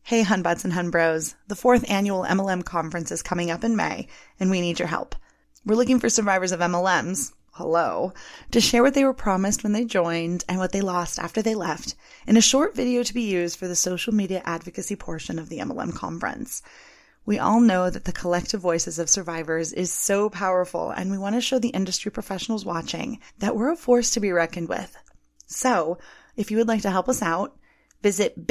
Hey Hunbots and Hunbros, the 4th annual MLM conference is coming up in May, and we need your help. We're looking for survivors of MLMs, to share what they were promised when they joined and what they lost after they left in a short video to be used for the social media advocacy portion of the MLM conference. We all know that the collective voices of survivors is so powerful, and we want to show the industry professionals watching that we're a force to be reckoned with. So, if you would like to help us out, visit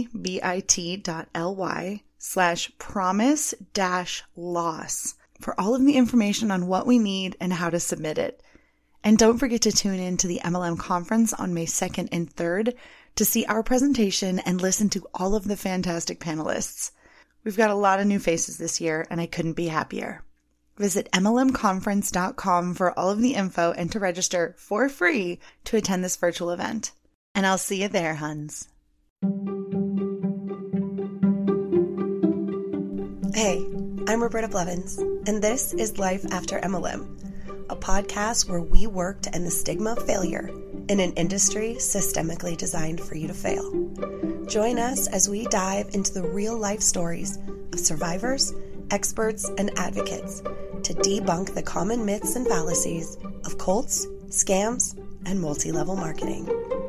bit.ly/promise-loss for all of the information on what we need and how to submit it. And don't forget to tune in to the MLM conference on May 2nd and 3rd to see our presentation and listen to all of the fantastic panelists. We've got a lot of new faces this year, and I couldn't be happier. Visit MLMconference.com for all of the info and to register for free to attend this virtual event. And I'll see you there, Huns. Hey, I'm Roberta Blevins, and this is Life After MLM, a podcast where we work to end the stigma of failure in an industry systemically designed for you to fail. Join us as we dive into the real-life stories of survivors, experts, and advocates to debunk the common myths and fallacies of cults, scams, and multi-level marketing.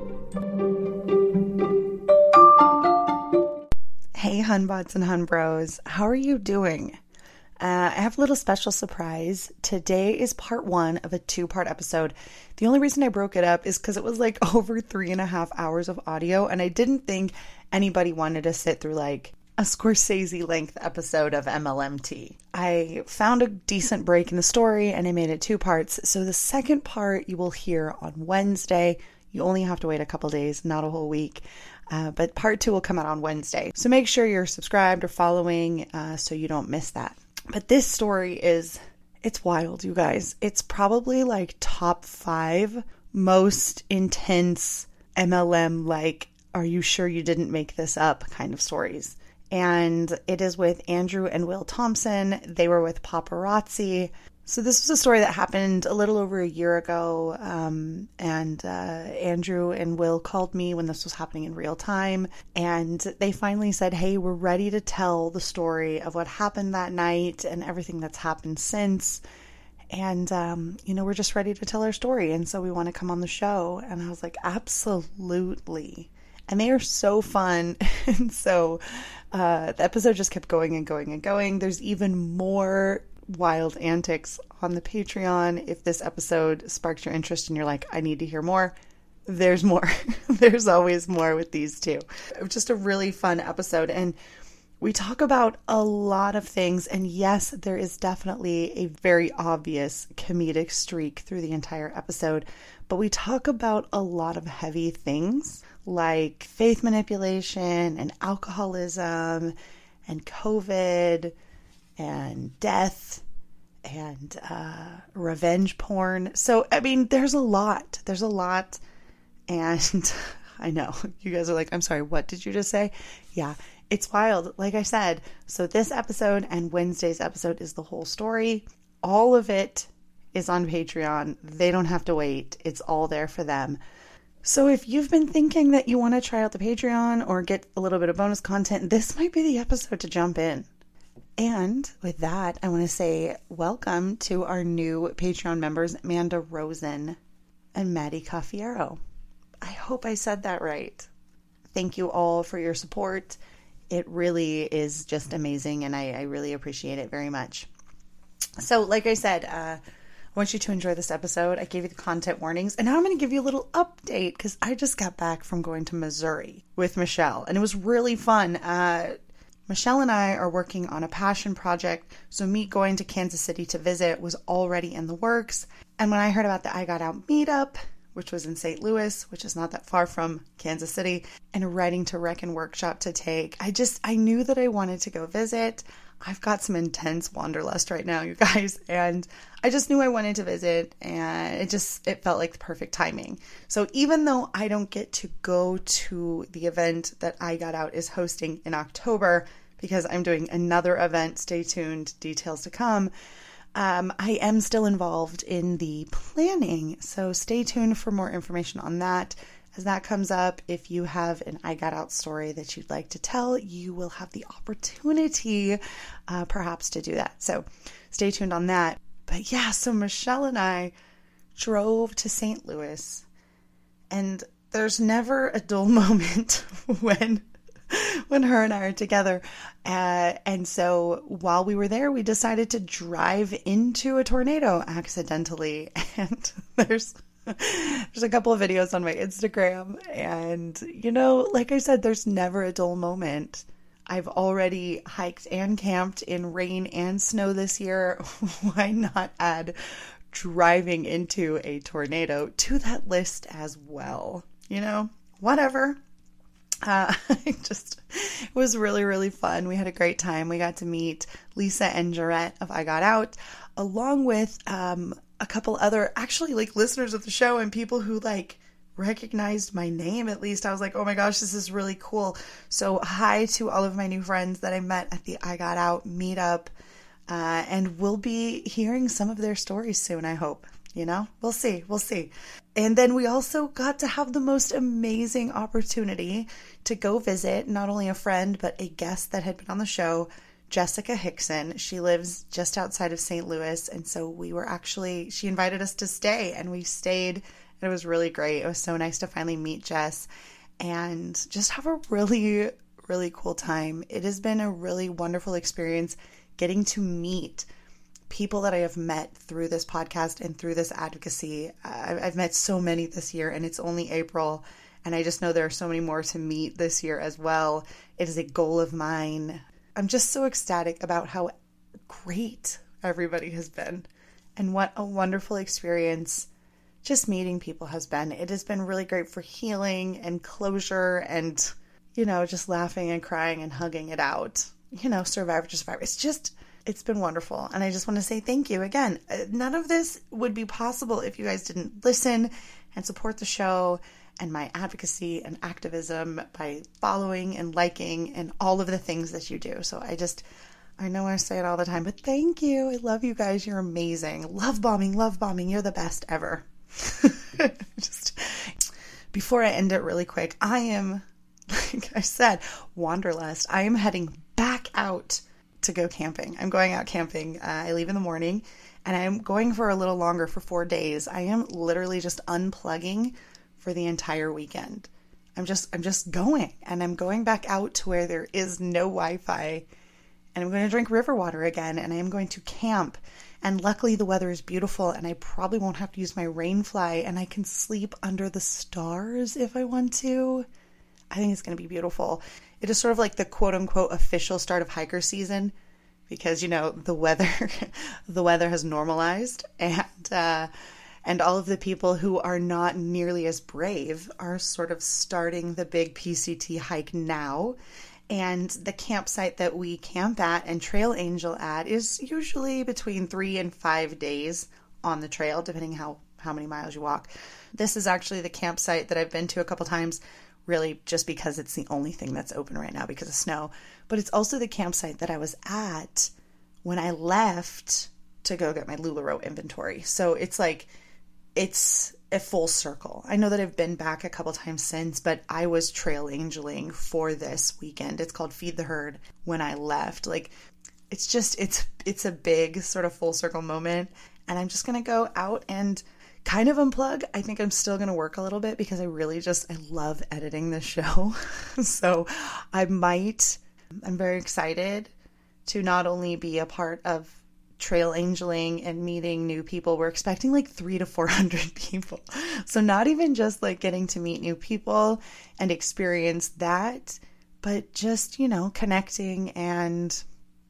Hey Hunbots and Hunbros, how are you doing? I have a little special surprise. Today is part 1 of a 2-part episode. The only reason I broke it up is because it was like over 3.5 hours of audio, and I didn't think anybody wanted to sit through like a Scorsese length episode of MLMT. I found a decent break in the story and I made it 2 parts. So the second part you will hear on Wednesday. You only have to wait a couple days, not a whole week. But part 2 will come out on Wednesday. So make sure you're subscribed or following so you don't miss that. But this story it's wild, you guys. It's probably like top 5 most intense MLM, like, are you sure you didn't make this up kind of stories. And it is with Andrew and Will Thompson. They were with Paparazzi. So this was a story that happened a little over a year ago, and Andrew and Will called me when this was happening in real time, and they finally said, hey, we're ready to tell the story of what happened that night and everything that's happened since, and, we're just ready to tell our story, and so we want to come on the show. And I was like, absolutely. And they are so fun, and so the episode just kept going and going and going. There's even more wild antics on the Patreon. If this episode sparks your interest and you're like, I need to hear more, there's more. There's always more with these two. It was just a really fun episode, and we talk about a lot of things, and yes, there is definitely a very obvious comedic streak through the entire episode, but we talk about a lot of heavy things like faith manipulation and alcoholism and COVID and death and revenge porn. So, I mean, there's a lot. And I know you guys are like, I'm sorry, what did you just say? Yeah, it's wild. Like I said, so this episode and Wednesday's episode is the whole story. All of it is on Patreon. They don't have to wait. It's all there for them. So if you've been thinking that you want to try out the Patreon or get a little bit of bonus content, this might be the episode to jump in. And with that, I want to say welcome to our new Patreon members, Amanda Rosen and Maddie Caffiero. I hope I said that right. Thank you all for your support. It really is just amazing, and I really appreciate it very much. So, like I said, I want you to enjoy this episode. I gave you the content warnings, and now I'm going to give you a little update because I just got back from going to Missouri with Michelle, and it was really fun. Michelle and I are working on a passion project, so me going to Kansas City to visit was already in the works. And when I heard about the I Got Out meetup, which was in St. Louis, which is not that far from Kansas City, and a Writing to Reckon workshop to take, I knew that I wanted to go visit. I've got some intense wanderlust right now, you guys, and I just knew I wanted to visit, and it felt like the perfect timing. So even though I don't get to go to the event that I Got Out is hosting in October, because I'm doing another event, stay tuned, details to come, I am still involved in the planning, so stay tuned for more information on that, as that comes up, if you have an I Got Out story that you'd like to tell, you will have the opportunity perhaps to do that. So stay tuned on that. But yeah, so Michelle and I drove to St. Louis, and there's never a dull moment when her and I are together. And so while we were there, we decided to drive into a tornado accidentally. And there's a couple of videos on my Instagram. And, like I said, there's never a dull moment. I've already hiked and camped in rain and snow this year. Why not add driving into a tornado to that list as well? Whatever. It was really, really fun. We had a great time. We got to meet Lisa and Jarrett of I Got Out, along with a couple other actually listeners of the show and people who recognized my name. At least I was like, oh my gosh, this is really cool. So hi to all of my new friends that I met at the I Got Out meetup, and we'll be hearing some of their stories soon, I hope. We'll see. And then we also got to have the most amazing opportunity to go visit not only a friend, but a guest that had been on the show, Jessica Hickson. She lives just outside of St. Louis. And so she invited us to stay, and we stayed, and it was really great. It was so nice to finally meet Jess and just have a really, really cool time. It has been a really wonderful experience getting to meet people that I have met through this podcast and through this advocacy. I've met so many this year, and it's only April, and I just know there are so many more to meet this year as well. It is a goal of mine. I'm just so ecstatic about how great everybody has been, and what a wonderful experience just meeting people has been. It has been really great for healing and closure and, just laughing and crying and hugging it out. Survivor to survivor. It's been wonderful. And I just want to say thank you again. None of this would be possible if you guys didn't listen and support the show and my advocacy and activism by following and liking and all of the things that you do. So I know I say it all the time, but thank you. I love you guys. You're amazing. Love bombing. You're the best ever. Before I end it really quick, I am, like I said, Wanderlust. I am heading back out to go camping. I'm going out camping. I leave in the morning, and I'm going for a little longer, for 4 days. I am literally just unplugging for the entire weekend. I'm just going, and I'm going back out to where there is no Wi-Fi, and I'm going to drink river water again, and I am going to camp. And luckily the weather is beautiful, and I probably won't have to use my rain fly, and I can sleep under the stars if I want to. I think it's going to be beautiful. It is sort of like the quote unquote official start of hiker season, because, the weather has normalized, and all of the people who are not nearly as brave are sort of starting the big PCT hike now. And the campsite that we camp at and Trail Angel at is usually between 3 and 5 days on the trail, depending how many miles you walk. This is actually the campsite that I've been to a couple times, really just because it's the only thing that's open right now because of snow. But it's also the campsite that I was at when I left to go get my LuLaRoe inventory. So it's a full circle. I know that I've been back a couple times since, but I was trail angeling for this weekend. It's called Feed the Herd when I left. It's a big sort of full circle moment. And I'm just going to go out and kind of unplug. I think I'm still going to work a little bit because I love editing this show. So I'm very excited to not only be a part of trail angeling and meeting new people. We're expecting 300 to 400 people. So not even just getting to meet new people and experience that, but just, connecting and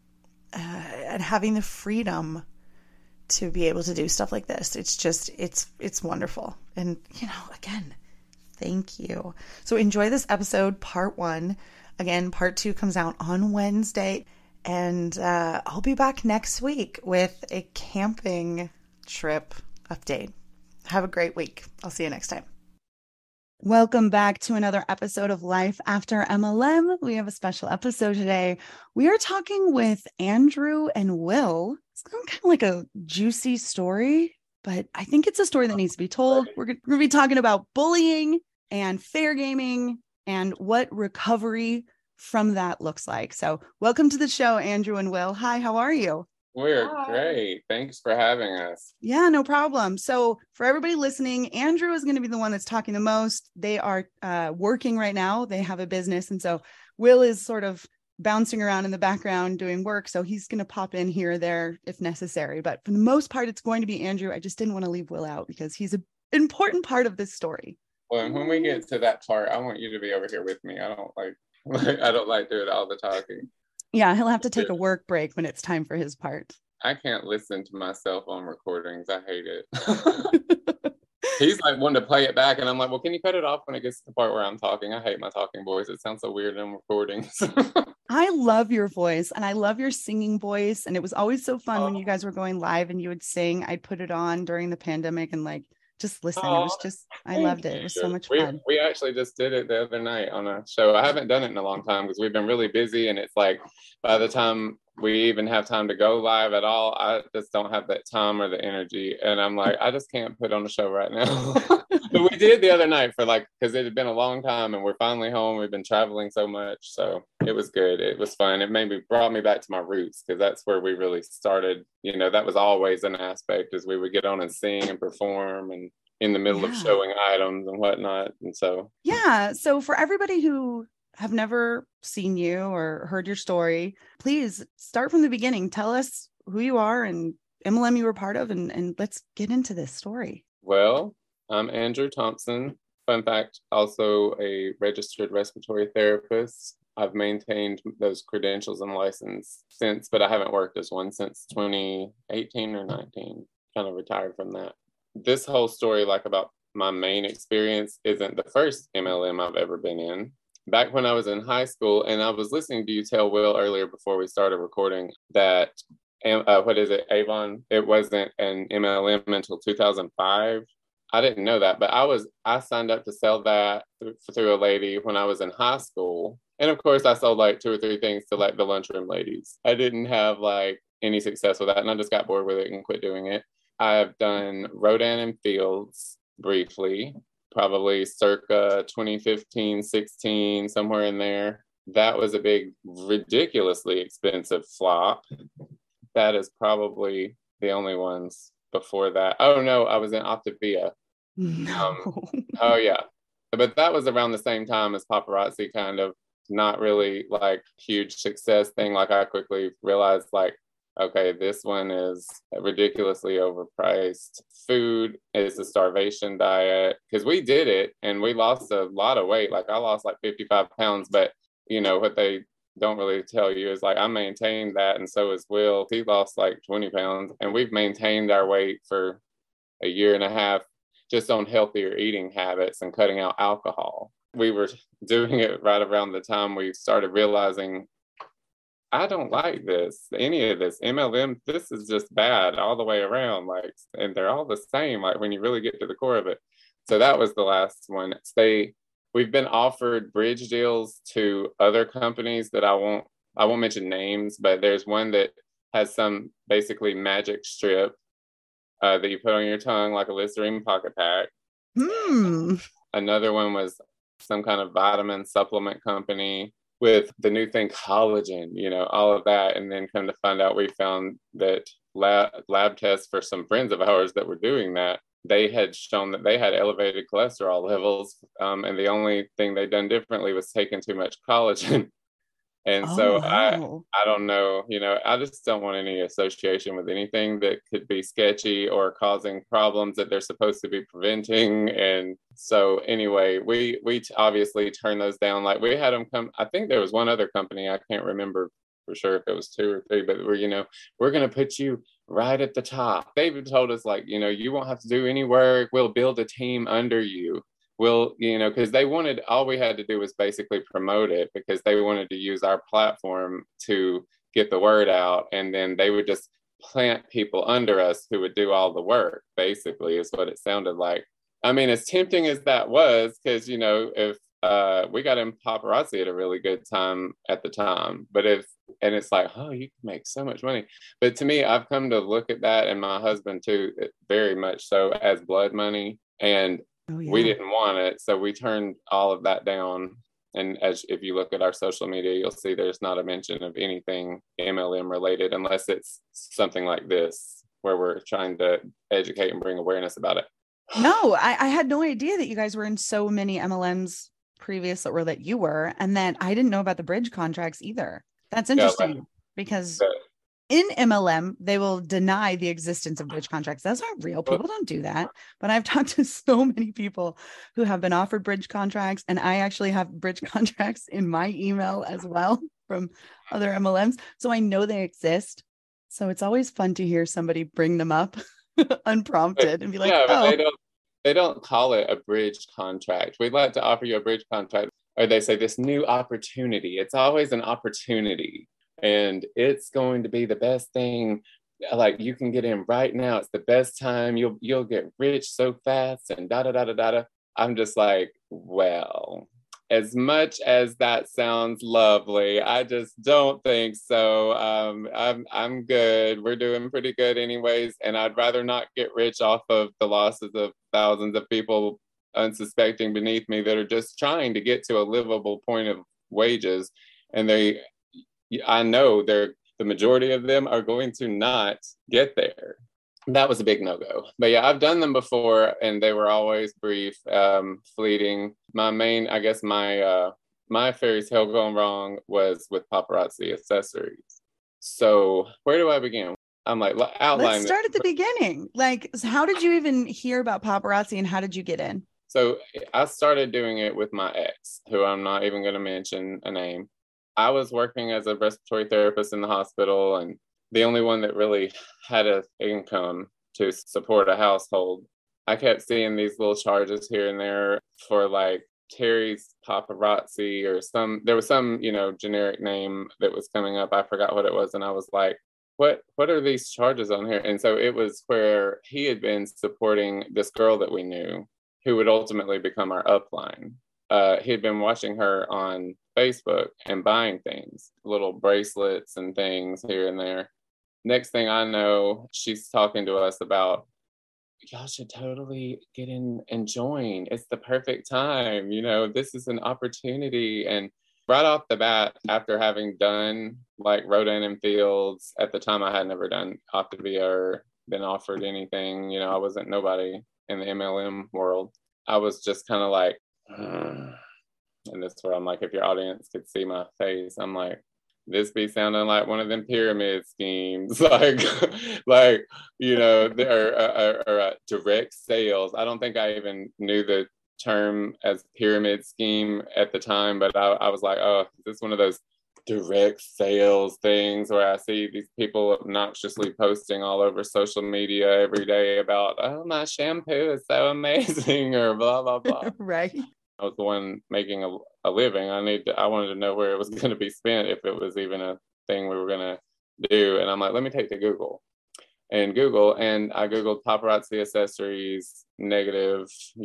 having the freedom to be able to do stuff like this. It's wonderful. And, again, thank you. So enjoy this episode, part 1. Again, part 2 comes out on Wednesday. And I'll be back next week with a camping trip update. Have a great week. I'll see you next time. Welcome back to another episode of Life After MLM. We have a special episode today. We are talking with Andrew and Will. It's kind of like a juicy story, but I think it's a story that needs to be told. We're going to be talking about bullying and fair gaming and what recovery from that looks like. So welcome to the show, Andrew and Will. Hi, how are you? We're great. Thanks for having us. Yeah, no problem. So for everybody listening, Andrew is going to be the one that's talking the most. They are working right now. They have a business. And so Will is sort of bouncing around in the background doing work. So he's going to pop in here or there if necessary. But for the most part, it's going to be Andrew. I just didn't want to leave Will out because he's an important part of this story. Well, and when we get to that part, I want you to be over here with me. I don't like doing all the talking. Yeah, he'll have to take a work break when it's time for his part. I can't listen to myself on recordings. I hate it. He's like wanting to play it back, and I'm like, well, can you cut it off when it gets to the part where I'm talking? I hate my talking voice. It sounds so weird in recordings. I love your voice, and I love your singing voice. And it was always so fun when you guys were going live and you would sing. I'd put it on during the pandemic and just listen. It was just, I loved it. It was so much fun. We actually just did it the other night on a show. I haven't done it in a long time because we've been really busy, and it's like by the time we even have time to go live at all, I just don't have that time or the energy. And I'm like, I just can't put on a show right now. But we did the other night because it had been a long time and we're finally home. We've been traveling so much. So it was good. It was fun. It brought me back to my roots because that's where we really started. You know, that was always an aspect as we would get on and sing and perform and in the middle of showing items and whatnot. And so. Yeah. So for everybody who have never seen you or heard your story, please start from the beginning. Tell us who you are and MLM you were part of, and let's get into this story. Well, I'm Andrew Thompson. Fun fact, also a registered respiratory therapist. I've maintained those credentials and license since, but I haven't worked as one since 2018 or 19. Kind of retired from that. This whole story, about my main experience, isn't the first MLM I've ever been in. Back when I was in high school, and I was listening to you tell Will earlier before we started recording that, Avon, it wasn't an MLM until 2005. I didn't know that, but I signed up to sell that through a lady when I was in high school. And of course, I sold 2 or 3 things to the lunchroom ladies. I didn't have any success with that, and I just got bored with it and quit doing it. I've done Rodan and Fields briefly, probably circa 2015, 16, somewhere in there. That was a big, ridiculously expensive flop. That is probably the only ones before that. Oh no, I was in Optavia. No. Oh yeah. But that was around the same time as Paparazzi, kind of not really huge success thing. I quickly realized okay, this one is ridiculously overpriced. Food is a starvation diet because we did it and we lost a lot of weight. I lost 55 pounds, but what they don't really tell you is I maintained that, and so is Will. He lost 20 pounds, and we've maintained our weight for a year and a half just on healthier eating habits and cutting out alcohol. We were doing it right around the time we started realizing I don't like any of this MLM. This is just bad all the way around. And they're all the same. When you really get to the core of it. So that was the last one. We've been offered bridge deals to other companies that I won't mention names, but there's one that has some basically magic strip that you put on your tongue like a Listerine pocket pack. Another one was some kind of vitamin supplement company with the new thing, collagen, all of that. And then come to find out, we found that lab tests for some friends of ours that were doing that, they had shown that they had elevated cholesterol levels. And the only thing they'd done differently was taking too much collagen. And wow. I don't know, I just don't want any association with anything that could be sketchy or causing problems that they're supposed to be preventing. And so anyway, we obviously turned those down. We had them come, I think there was one other company, I can't remember for sure if it was 2 or 3, but we're going to put you right at the top. They even told us you won't have to do any work. We'll build a team under you. Well, because they wanted, all we had to do was basically promote it because they wanted to use our platform to get the word out. And then they would just plant people under us who would do all the work, basically, is what it sounded like. I mean, as tempting as that was, because, if we got in Paparazzi at a really good time at the time, and it's oh, you can make so much money. But to me, I've come to look at that, and my husband too, very much so, as blood money. And Oh, We yeah. didn't want it, so we turned all of that down. And as if you look at our social media, you'll see there's not a mention of anything MLM related, unless it's something like this, where we're trying to educate and bring awareness about it. No, I had no idea that you guys were in so many MLMs previous, or that you were. And then I didn't know about the bridge contracts either. That's Yeah, interesting because in MLM, they will deny the existence of bridge contracts. Those aren't real. People don't do that. But I've talked to so many people who have been offered bridge contracts, and I actually have bridge contracts in my email as well from other MLMs. So I know they exist. So it's always fun to hear somebody bring them up unprompted and be like, yeah, but oh, they don't call it a bridge contract. We'd like to offer you a bridge contract, or they say this new opportunity. It's always an opportunity, and it's going to be the best thing. Like, you can get in right now. It's the best time. You'll get rich so fast, and da da da da da. I'm just like, well, as much as that sounds lovely, I just don't think so. I'm good. We're doing pretty good anyways, and I'd rather not get rich off of the losses of thousands of people unsuspecting beneath me that are just trying to get to a livable point of wages, and I know the majority of them are going to not get there. That was a big no-go. But yeah, I've done them before, and they were always brief, fleeting. My fairy tale gone wrong was with Paparazzi Accessories. So where do I begin? I'm like, let's outline start this. at the beginning. Like, how did you even hear about paparazzi, and how did you get in? So I started doing it with my ex, who I'm not even going to mention a name. I was working as a respiratory therapist in the hospital, and the only one that really had an income to support a household. I kept seeing these little charges here and there for like Terry's Paparazzi, or there was some, generic name that was coming up. I forgot what it was. And I was like, what are these charges on here? And so it was where he had been supporting this girl that we knew, who would ultimately become our upline. He had been watching her on Facebook and buying things, little bracelets and things here and there. Next thing I know, she's talking to us about, y'all should totally get in and join. It's the perfect time. This is an opportunity. And right off the bat, after having done like Rodan and Fields, at the time I had never done Optavia or been offered anything. I wasn't nobody in the MLM world. I was just kind of like, and that's where I'm like, if your audience could see my face, I'm like, this be sounding like one of them pyramid schemes, like direct sales. I don't think I even knew the term as pyramid scheme at the time, but I was like, oh, is this one of those direct sales things where I see these people obnoxiously posting all over social media every day about, oh, my shampoo is so amazing, or blah, blah, blah. Right. I was the one making a living. I wanted to know where it was going to be spent, if it was even a thing we were going to do. And I'm like, let me take to Google. And I Googled paparazzi accessories negative,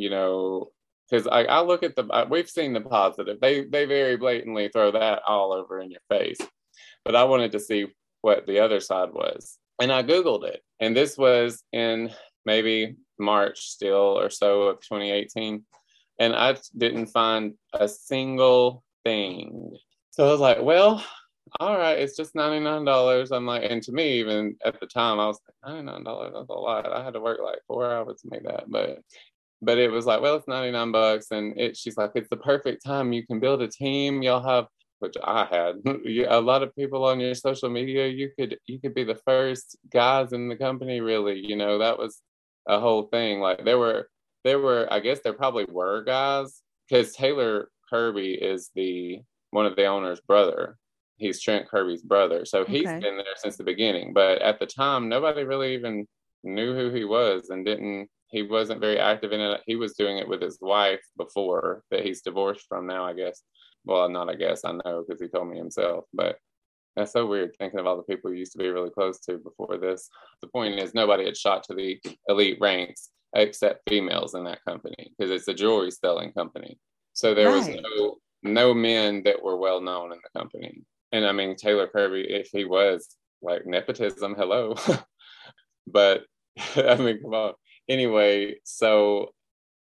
because I look at we've seen the positive. They very blatantly throw that all over in your face. But I wanted to see what the other side was. And I Googled it. And this was in maybe March still or so of 2018. And I didn't find a single thing. So I was like, well, all right, it's just $99. I'm like, and to me, even at the time, I was like, $99, that's a lot. I had to work like 4 hours to make that. But it was like, well, it's $99. And she's like, it's the perfect time. You can build a team. You'll have, which I had, a lot of people on your social media. You could be the first guys in the company, really. That was a whole thing. Like there were, I guess there probably were guys, because Taylor Kirby is one of the owner's brother. He's Trent Kirby's brother. So he's been there since the beginning. But at the time, nobody really even knew who he was, and he wasn't very active in it. He was doing it with his wife before, that he's divorced from now, I guess. Well, not I guess, I know, because he told me himself. But that's so weird, thinking of all the people he used to be really close to before this. The point is, nobody had shot to the elite ranks except females in that company, because it's a jewelry selling company. So there was no men that were well known in the company. And I mean, Taylor Kirby, if he was like nepotism, hello. But I mean, come on. Anyway, so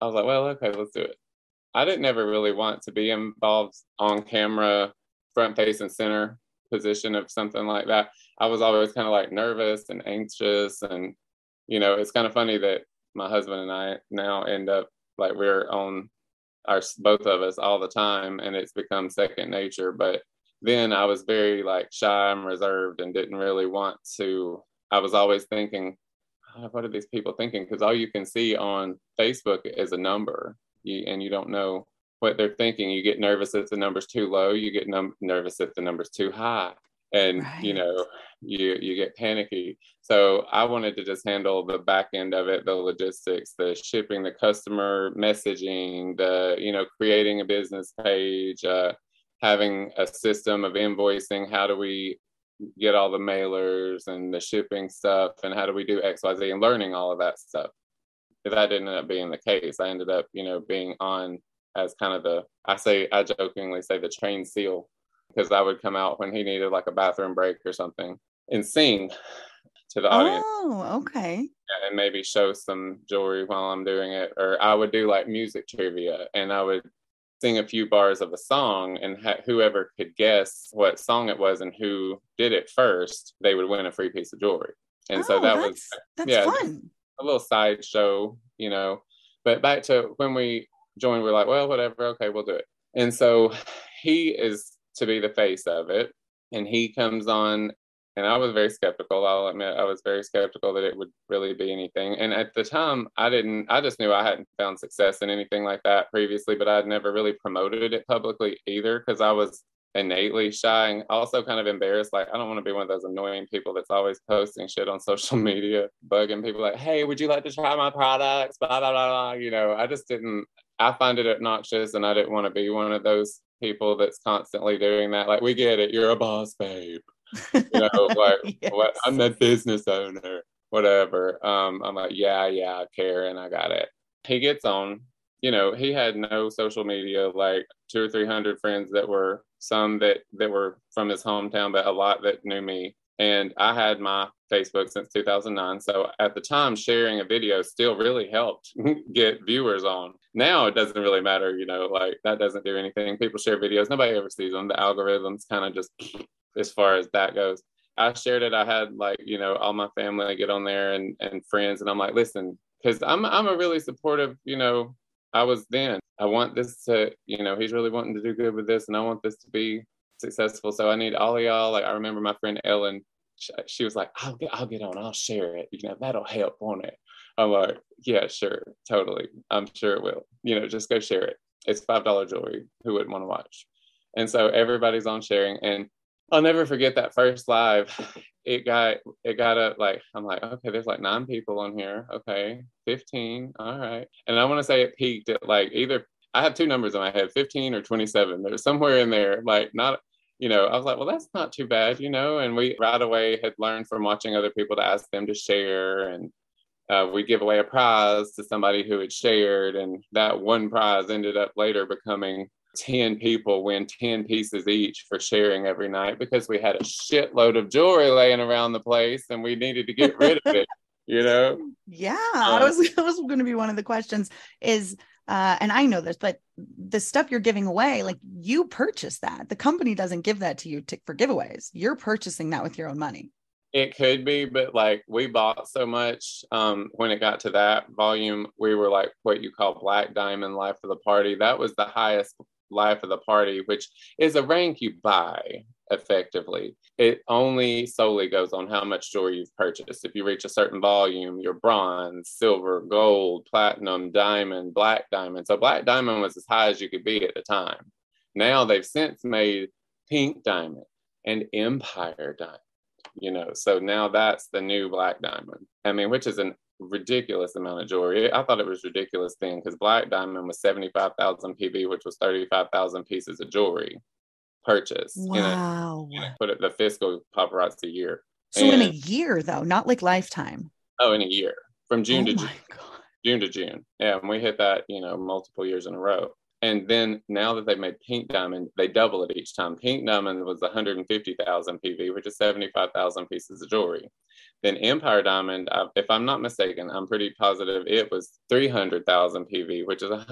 I was like, well, okay, let's do it. I didn't ever really want to be involved on camera, front face and center position of something like that. I was always kind of like nervous and anxious. And, it's kind of funny that my husband and I now end up like we're on both of us all the time, and it's become second nature. But then I was very like shy and reserved and didn't really want to. I was always thinking, what are these people thinking? Because all you can see on Facebook is a number, and you don't know what they're thinking. You get nervous if the number's too low. You get nervous if the number's too high, and Right. you get panicky. So I wanted to just handle the back end of it, the logistics, the shipping, the customer messaging, the creating a business page, having a system of invoicing. How do we get all the mailers and the shipping stuff, and how do we do XYZ, and learning all of that stuff. If that didn't end up being the case, I ended up, being on as kind of I jokingly say the trained seal, because I would come out when he needed like a bathroom break or something and sing to the audience. Oh, okay. And maybe show some jewelry while I'm doing it. Or I would do like music trivia, and I would sing a few bars of a song, and whoever could guess what song it was and who did it first, they would win a free piece of jewelry. And so that's fun. A little sideshow, But back to when we joined, we're like, well, whatever, okay, we'll do it. And so he is to be the face of it, and he comes on. And I was very skeptical. I'll admit, I was very skeptical that it would really be anything. And at the time, I just knew I hadn't found success in anything like that previously, but I'd never really promoted it publicly either, because I was innately shy and also kind of embarrassed. Like, I don't want to be one of those annoying people that's always posting shit on social media, bugging people like, hey, would you like to try my products? Blah, blah, blah, blah. I find it obnoxious, and I didn't want to be one of those people that's constantly doing that. Like, we get it. You're a boss, babe. Like, Yes. what? I'm the business owner, whatever. I'm like, yeah, I care, and I got it. He gets on. He had no social media, like 200 or 300 friends that were some that were from his hometown, but a lot that knew me. And I had my Facebook since 2009. So at the time, sharing a video still really helped get viewers on. Now it doesn't really matter, like that doesn't do anything. People share videos. Nobody ever sees them. The algorithms kind of just, as far as that goes. I shared it. I had all my family get on there and friends. And I'm like, listen, because I'm a really supportive, I want this to, he's really wanting to do good with this, and I want this to be successful. So I need all of y'all. Like, I remember my friend Ellen, she was like, I'll get on, I'll share it. That'll help, won't it? I'm like, yeah, sure, totally. I'm sure it will. Just go share it. It's $5 jewelry. Who wouldn't want to watch? And so everybody's on sharing, and I'll never forget that first live. It got up, like, I'm like, okay, there's like 9 people on here. Okay, 15. All right. And I want to say it peaked at like either, I have 2 numbers in my head, 15 or 27. There's somewhere in there, like not, I was like, well, that's not too bad, and we right away had learned from watching other people to ask them to share. And we give away a prize to somebody who had shared. And that one prize ended up later becoming 10 people win 10 pieces each for sharing every night, because we had a shitload of jewelry laying around the place and we needed to get rid of it, Yeah, that was going to be one of the questions is, and I know this, but the stuff you're giving away, like, you purchase that. The company doesn't give that to you for giveaways. You're purchasing that with your own money. It could be, but like, we bought so much when it got to that volume, we were like what you call Black Diamond Life of the Party. That was the highest life of the party, which is a rank you buy effectively. It only solely goes on how much jewelry you've purchased. If you reach a certain volume, you're bronze, silver, gold, platinum, diamond, black diamond. So black diamond was as high as you could be at the time. Now they've since made pink diamond and empire diamond, so now that's the new black diamond. I mean, which is an ridiculous amount of jewelry. I thought it was ridiculous then, because black diamond was 75,000 PB, which was 35,000 pieces of jewelry purchased. Wow. Put it the fiscal paparazzi year. So in a year, though, not like lifetime. Oh, in a year, from June to my June. God. June to June. Yeah, and we hit that, multiple years in a row. And then now that they've made Pink Diamond, they double it each time. Pink Diamond was 150,000 PV, which is 75,000 pieces of jewelry. Then Empire Diamond, if I'm not mistaken, I'm pretty positive it was 300,000 PV, which is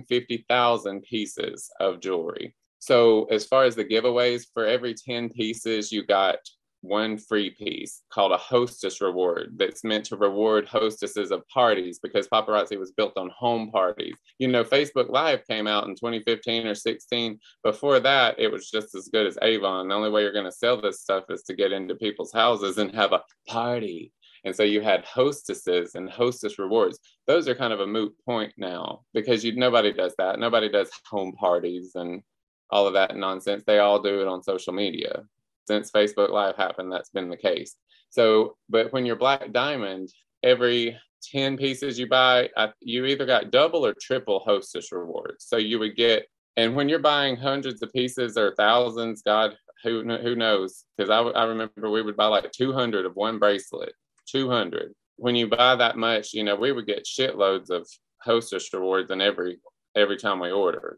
150,000 pieces of jewelry. So as far as the giveaways, for every 10 pieces, you got one free piece called a hostess reward that's meant to reward hostesses of parties, because paparazzi was built on home parties. You know, Facebook Live came out in 2015 or 16. Before that, it was just as good as Avon. The only way you're going to sell this stuff is to get into people's houses and have a party. And so you had hostesses and hostess rewards. Those are kind of a moot point now, because nobody does that. Nobody does home parties and all of that nonsense. They all do it on social media. Since Facebook Live happened, that's been the case. So, but when you're Black Diamond, every 10 pieces you buy, you either got double or triple hostess rewards. So you would get, and when you're buying hundreds of pieces or thousands, God, who knows? Because I remember we would buy like 200 of one bracelet, 200. When you buy that much, you know, we would get shitloads of hostess rewards in every time we ordered.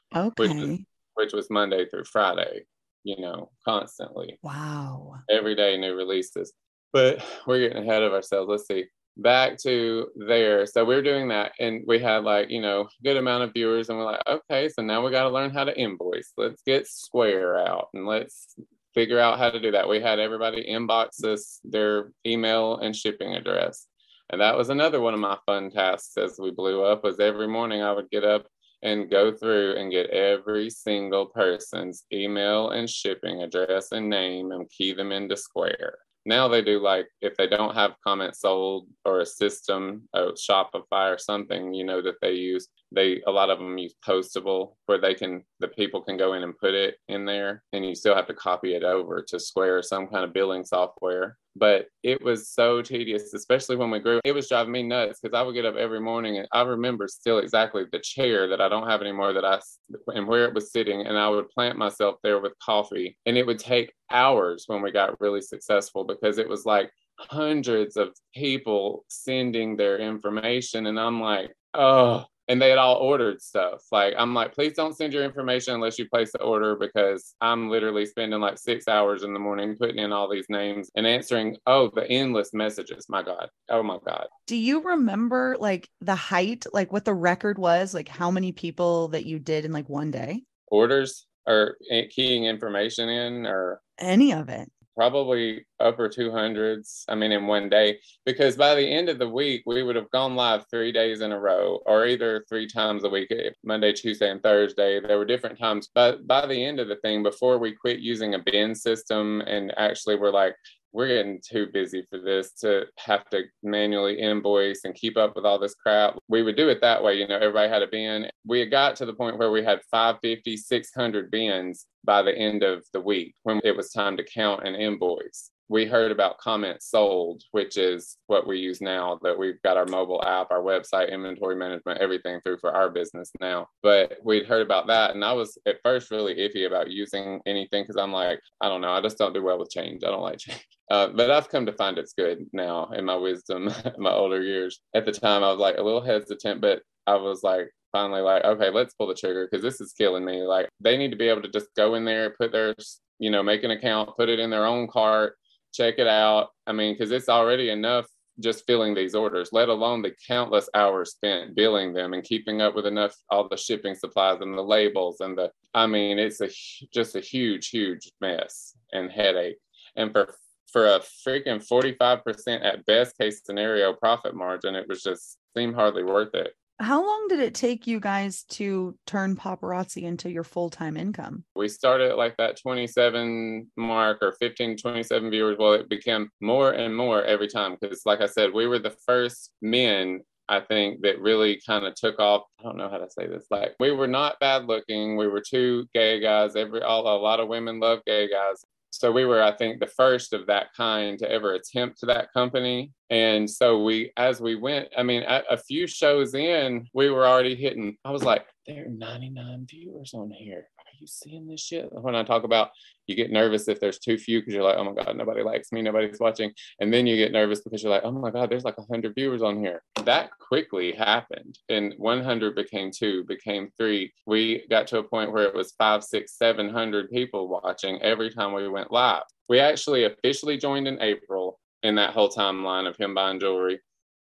Okay. Which was Monday through Friday. You know, constantly. Wow. Every day new releases. But we're getting ahead of ourselves. Let's see. Back to there. So we're doing that, and we had like, you know, good amount of viewers, and we're like, okay, so now we got to learn how to invoice. Let's get Square out and let's figure out how to do that. We had everybody inbox us their email and shipping address. And that was another one of my fun tasks as we blew up, was every morning I would get up and go through and get every single person's email and shipping address and name and key them into Square. Now they do, like, if they don't have comments sold or a system, a Shopify or something, you know, that they use, a lot of them use Postable, where the people can go in and put it in there, and you still have to copy it over to Square, some kind of billing software. But it was so tedious, especially when we grew. It was driving me nuts, because I would get up every morning, and I remember still exactly the chair that I don't have anymore and where it was sitting, and I would plant myself there with coffee, and it would take hours when we got really successful, because it was like hundreds of people sending their information, and I'm like, oh. And they had all ordered stuff. Like, I'm like, please don't send your information unless you place the order, because I'm literally spending like 6 hours in the morning putting in all these names and answering, the endless messages. My God. Oh my God. Do you remember like the height, like what the record was, like how many people that you did in like one day? Orders or keying information in, or any of it? Probably upper 200s, in one day, because by the end of the week, we would have gone live 3 days in a row, or either 3 times a week, Monday, Tuesday, and Thursday. There were different times, but by the end of the thing, before we quit using a bin system, and actually we're like, we're getting too busy for this to have to manually invoice and keep up with all this crap. We would do it that way. You know, everybody had a bin. We had got to the point where we had 550, 600 bins by the end of the week when it was time to count and invoice. We heard about comments sold, which is what we use now, that we've got our mobile app, our website, inventory management, everything through for our business now. But we'd heard about that. And I was at first really iffy about using anything, because I'm like, I don't know, I just don't do well with change. I don't like change. But I've come to find it's good now in my wisdom, my older years. At the time, I was like a little hesitant, but I was like, finally like, okay, let's pull the trigger, because this is killing me. Like, they need to be able to just go in there, put their, make an account, put it in their own cart, check it out. Because it's already enough just filling these orders, let alone the countless hours spent billing them and keeping up with all the shipping supplies and the labels and it's just a huge, huge mess and headache. And for a freaking 45% at best case scenario profit margin, it was just seemed hardly worth it. How long did it take you guys to turn paparazzi into your full-time income? We started at like that 27 mark, or 15, 27 viewers. Well, it became more and more every time, because like I said, we were the first men, I think, that really kind of took off. I don't know how to say this. Like, we were not bad looking. We were 2 gay guys. A lot of women love gay guys. So we were, I think, the first of that kind to ever attempt that company. And so as we went, a few shows in, we were already hitting, I was like, there are 99 viewers on here. Are you seeing this shit? When I talk about, you get nervous if there's too few because you're like, oh my God, nobody likes me, nobody's watching. And then you get nervous because you're like, oh my God, there's like 100 viewers on here. That quickly happened. And 100 became 2, became 3. We got to a point where it was 5, 6, 700 people watching every time we went live. We actually officially joined in April in that whole timeline of him buying jewelry.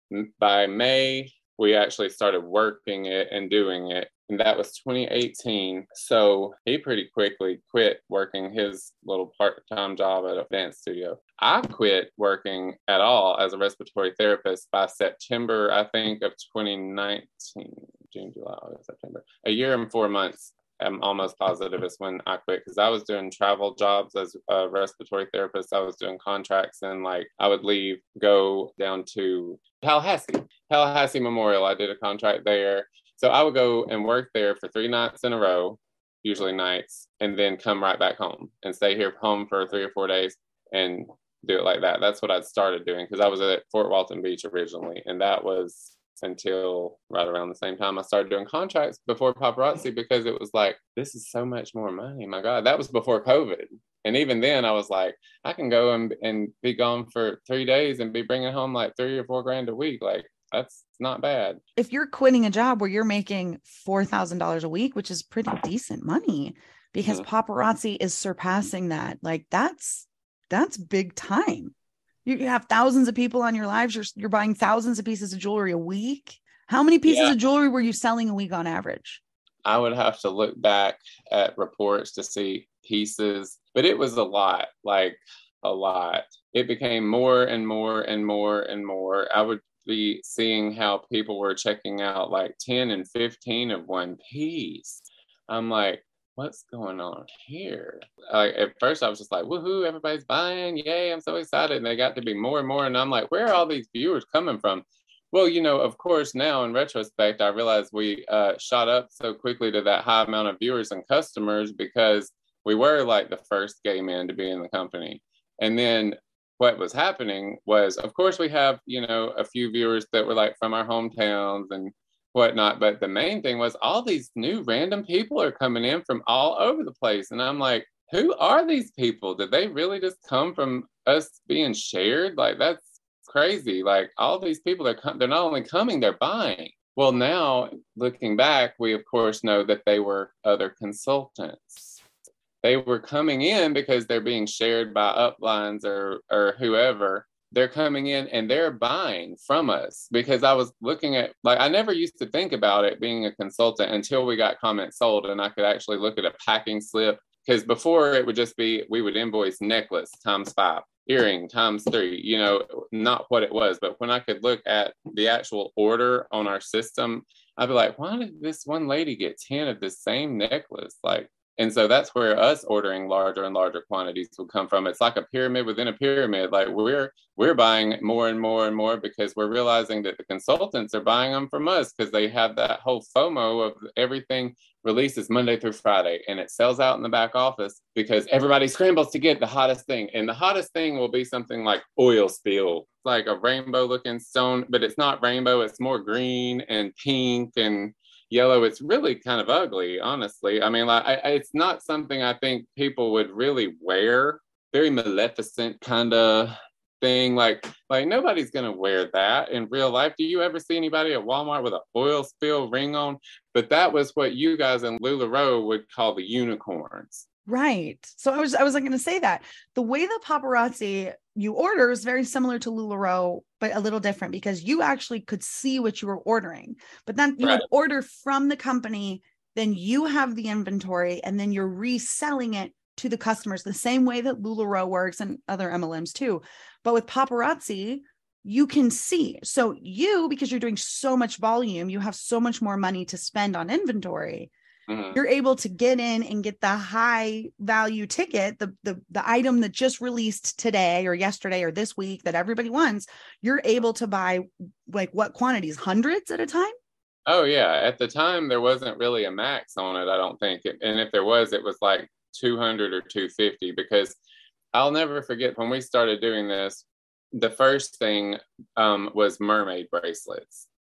By May, we actually started working it and doing it. And that was 2018. So he pretty quickly quit working his little part-time job at a dance studio. I quit working at all as a respiratory therapist by September, I think, of 2019. June, July, August, September. A year and 4 months. I'm almost positive is when I quit, because I was doing travel jobs as a respiratory therapist. I was doing contracts, and like I would leave, go down to Tallahassee Memorial. I did a contract there. So I would go and work there for 3 nights in a row, usually nights, and then come right back home and stay here home for 3 or 4 days and do it like that. That's what I'd started doing, because I was at Fort Walton Beach originally, and that was until right around the same time I started doing contracts before paparazzi, because it was like, this is so much more money. My God, that was before COVID. And even then I was like, I can go and be gone for 3 days and be bringing home like 3 or 4 grand a week. Like, that's not bad. If you're quitting a job where you're making $4,000 a week, which is pretty decent money, because paparazzi is surpassing that, like that's big time. You have thousands of people on your lives. You're buying thousands of pieces of jewelry a week. How many pieces of jewelry were you selling a week on average? I would have to look back at reports to see pieces, but it was a lot, like a lot. It became more and more and more and more. I would be seeing how people were checking out like 10 and 15 of one piece. I'm like, what's going on here? At first I was just like, woohoo, everybody's buying, yay, I'm so excited. And they got to be more and more, and I'm like, where are all these viewers coming from? Well, of course, now in retrospect, I realized we shot up so quickly to that high amount of viewers and customers because we were like the first gay men to be in the company. And then what was happening was, of course, we have, a few viewers that were like from our hometowns and whatnot. But the main thing was all these new random people are coming in from all over the place. And I'm like, who are these people? Did they really just come from us being shared? Like, that's crazy. Like, all these people, they're not only coming, they're buying. Well, now looking back, we of course know that they were other consultants. They were coming in because they're being shared by uplines or whoever. They're coming in and they're buying from us, because I was looking at, like, I never used to think about it being a consultant until we got comments sold and I could actually look at a packing slip. Because before it would just be, we would invoice necklace times 5, earring times 3, not what it was. But when I could look at the actual order on our system, I'd be like, why did this one lady get 10 of the same necklace? Like, and so that's where us ordering larger and larger quantities will come from. It's like a pyramid within a pyramid. Like we're buying more and more and more because we're realizing that the consultants are buying them from us, because they have that whole FOMO of everything releases Monday through Friday, and it sells out in the back office because everybody scrambles to get the hottest thing. And the hottest thing will be something like oil spill, like a rainbow looking stone, but it's not rainbow. It's more green and pink and yellow. It's really kind of ugly, honestly. I mean, like, it's not something I think people would really wear. Very Maleficent kind of thing. Like nobody's gonna wear that in real life. Do you ever see anybody at Walmart with an oil spill ring on? But that was what you guys in LuLaRoe would call the unicorns. Right. So I was like going to say that the way the paparazzi you order is very similar to LuLaRoe, but a little different, because you actually could see what you were ordering, but then you would order from the company, then you have the inventory, and then you're reselling it to the customers the same way that LuLaRoe works and other MLMs too. But with paparazzi, you can see. So because you're doing so much volume, you have so much more money to spend on inventory. You're able to get in and get the high value ticket, the item that just released today or yesterday or this week that everybody wants. You're able to buy like what quantities? Hundreds at a time? Oh yeah. At the time, there wasn't really a max on it, I don't think. And if there was, it was like 200 or 250, because I'll never forget when we started doing this, the first thing was mermaid bracelets.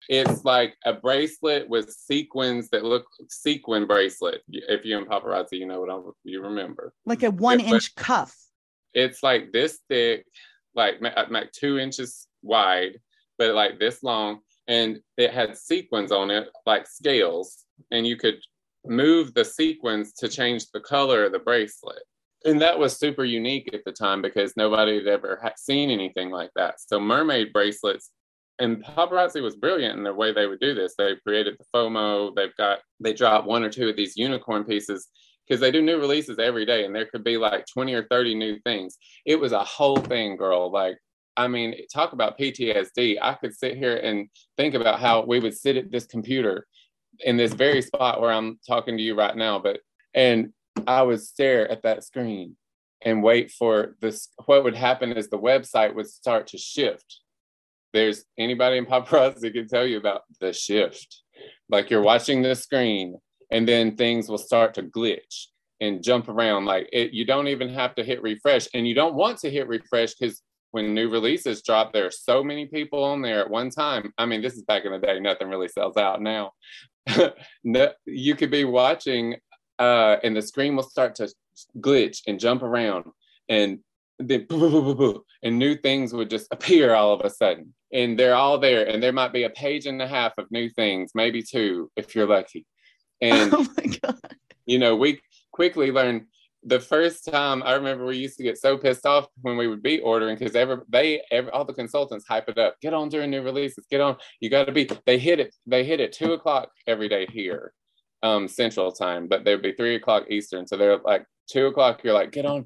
It's like a bracelet with sequins that look sequin bracelet. If you're in paparazzi, you know what you remember. Like a 1-inch cuff. It's like this thick, like 2 inches wide, but like this long. And it had sequins on it, like scales. And you could move the sequins to change the color of the bracelet. And that was super unique at the time because nobody had ever seen anything like that. So mermaid bracelets, and paparazzi was brilliant in the way they would do this. They created the FOMO. They drop 1 or 2 of these unicorn pieces because they do new releases every day, and there could be like 20 or 30 new things. It was a whole thing, girl. Like, I mean, talk about PTSD. I could sit here and think about how we would sit at this computer in this very spot where I'm talking to you right now, and I would stare at that screen and wait for this. What would happen is the website would start to shift. There's anybody in paparazzi can tell you about the shift. Like you're watching the screen and then things will start to glitch and jump around. Like you don't even have to hit refresh, and you don't want to hit refresh because when new releases drop, there are so many people on there at one time. I mean, this is back in the day. Nothing really sells out now. You could be watching and the screen will start to glitch and jump around, and then and new things would just appear all of a sudden, and they're all there, and there might be 1.5 pages of new things, maybe 2 if you're lucky. And oh my God, we quickly learned. The first time, I remember we used to get so pissed off when we would be ordering because all the consultants hype it up. Get on during new releases. Get on. You got to be. They hit it 2:00 every day here, Central Time, but there'd be 3:00 Eastern. So they're like 2:00. You're like, get on.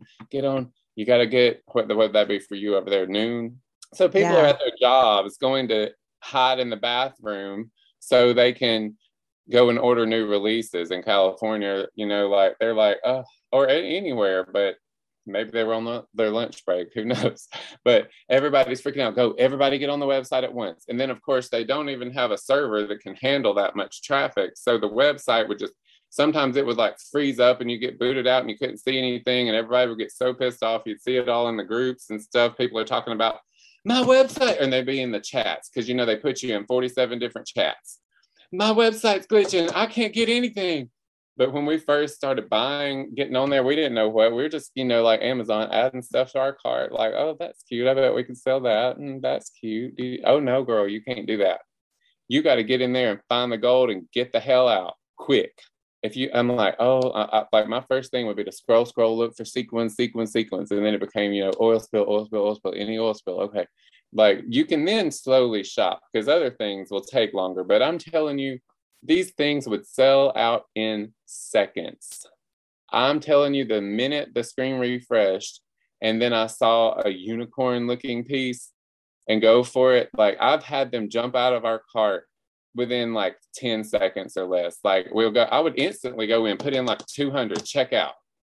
You got to get what would that be for you over there? Noon. So people are at their jobs going to hide in the bathroom so they can go and order new releases in California. Like they're like, oh. Or anywhere, but maybe they were on their lunch break, who knows? But everybody's freaking out. Everybody get on the website at once. And then, of course, they don't even have a server that can handle that much traffic. So the website would sometimes it would like freeze up and you get booted out and you couldn't see anything. And everybody would get so pissed off. You'd see it all in the groups and stuff. People are talking about my website, and they'd be in the chats because, they put you in 47 different chats. My website's glitching. I can't get anything. But when we first started getting on there, we didn't know what. We were just, like Amazon adding stuff to our cart. Like, oh, that's cute. I bet we can sell that. And that's cute. Oh, no, girl, you can't do that. You got to get in there and find the gold and get the hell out quick. I'm like, like my first thing would be to scroll, look for sequins. And then it became, oil spill, any oil spill. Okay. Like you can then slowly shop because other things will take longer. But I'm telling you, these things would sell out in seconds. I'm telling you, the minute the screen refreshed and then I saw a unicorn looking piece and go for it, like I've had them jump out of our cart within like 10 seconds or less. Like I would instantly go in, put in like 200, check out.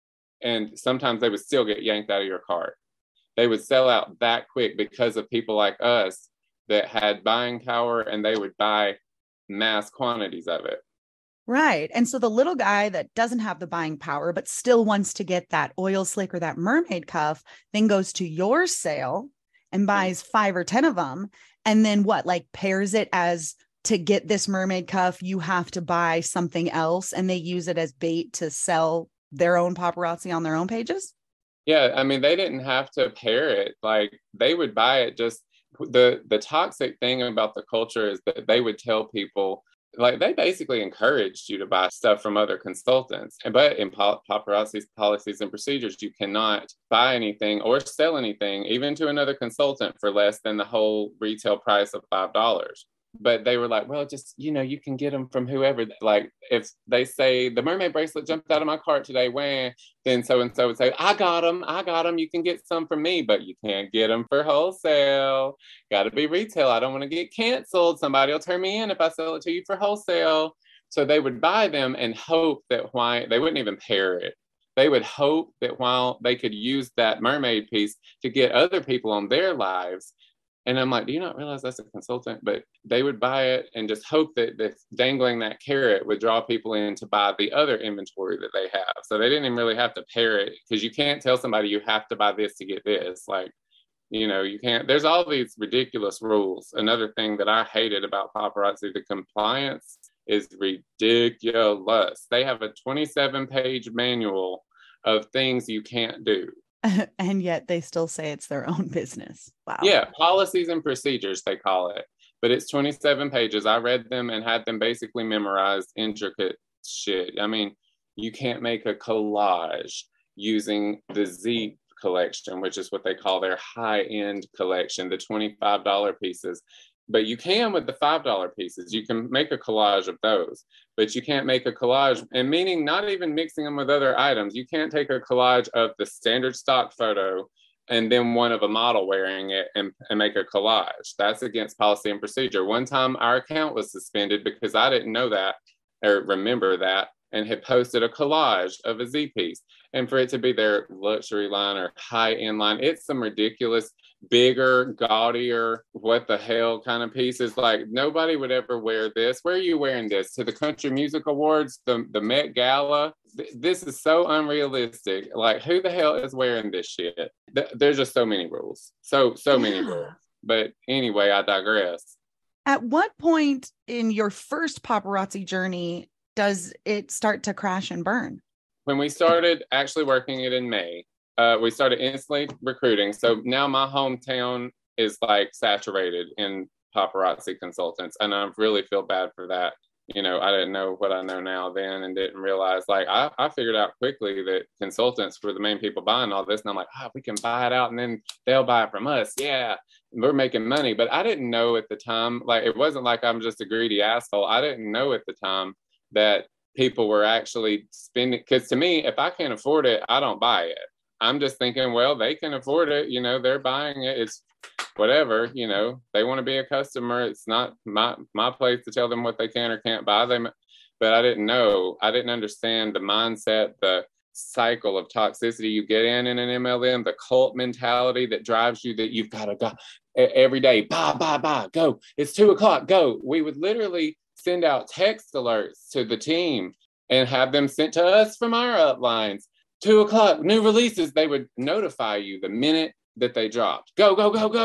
And sometimes they would still get yanked out of your cart. They would sell out that quick because of people like us that had buying power, and they would buy mass quantities of it. Right. And so the little guy that doesn't have the buying power, but still wants to get that oil slick or that mermaid cuff, then goes to your sale and buys 5 or 10 of them. And then pairs it as, to get this mermaid cuff, you have to buy something else. And they use it as bait to sell their own paparazzi on their own pages. Yeah. I mean, they didn't have to pair it. Like they would buy it. Just the toxic thing about the culture is that they would tell people, like they basically encouraged you to buy stuff from other consultants. But in paparazzi's policies and procedures, you cannot buy anything or sell anything, even to another consultant, for less than the whole retail price of $5. But they were like, well, just, you can get them from whoever. Like if they say the mermaid bracelet jumped out of my cart today, then so-and-so would say, I got them. You can get some from me, but you can't get them for wholesale. Got to be retail. I don't want to get canceled. Somebody will turn me in if I sell it to you for wholesale. So they would buy them and hope that they wouldn't even pair it. They would hope that while they could use that mermaid piece to get other people on their lives. And I'm like, do you not realize that's a consultant? But they would buy it and just hope that dangling that carrot would draw people in to buy the other inventory that they have. So they didn't even really have to pair it, because you can't tell somebody you have to buy this to get this. Like You know, you can't, there's all these ridiculous rules. Another thing that I hated about paparazzi, the compliance is ridiculous. They have a 27-page manual of things you can't do. And yet they still say it's their own business. Wow. Yeah, policies and procedures, they call it. But it's 27 pages. I read them and had them basically memorized, intricate shit. I mean, you can't make a collage using the Z collection, which is what they call their high-end collection, the $25 pieces. But you can with the $5 pieces. You can make a collage of those, but you can't make a collage, and meaning not even mixing them with other items. You can't take a collage of the standard stock photo and then one of a model wearing it and make a collage. That's against policy and procedure. One time our account was suspended because I didn't know that or remember that, and had posted a collage of a Z piece. And for it to be their luxury line or high-end line, it's some ridiculous, bigger, gaudier, what the hell kind of pieces. Like, nobody would ever wear this. Where are you wearing this? To the Country Music Awards, the Met Gala? This is so unrealistic. Like, who the hell is wearing this shit? There's just so many rules. So many rules. But anyway, I digress. At what point in your first paparazzi journey does it start to crash and burn? When we started actually working it in May, we started instantly recruiting. So now my hometown is like saturated in paparazzi consultants. And I really feel bad for that. You know, I didn't know what I know now then, and didn't realize, like, I figured out quickly that consultants were the main people buying all this. And I'm like, we can buy it out and then they'll buy it from us. Yeah, we're making money. But I didn't know at the time, like, it wasn't like I'm just a greedy asshole. I didn't know at the time that people were actually spending, because to me, if I can't afford it, I don't buy it. I'm just thinking, well, they can afford it, you know, they're buying it, it's whatever, you know, they want to be a customer. It's not my place to tell them what they can or can't buy them. But I didn't understand the mindset, the cycle of toxicity you get in an MLM, the cult mentality that drives you, that you've got to go every day, buy, go, it's 2:00, go. We would literally send out text alerts to the team and have them sent to us from our uplines. 2:00, new releases. They would notify you the minute that they dropped. Go,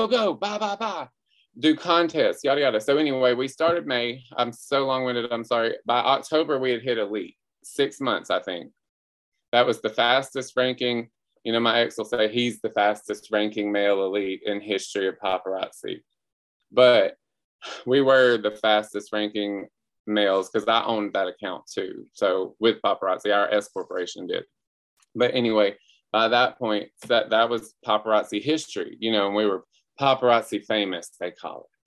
buy. Do contests, yada, yada. So anyway, we started May. I'm so long-winded, I'm sorry. By October, we had hit elite. 6 months, I think. That was the fastest ranking. You know, my ex will say he's the fastest ranking male elite in history of paparazzi. But we were the fastest ranking males because I owned that account too. So with paparazzi, our S corporation did. But anyway, by that point, that was paparazzi history, you know, and we were paparazzi famous, they call it.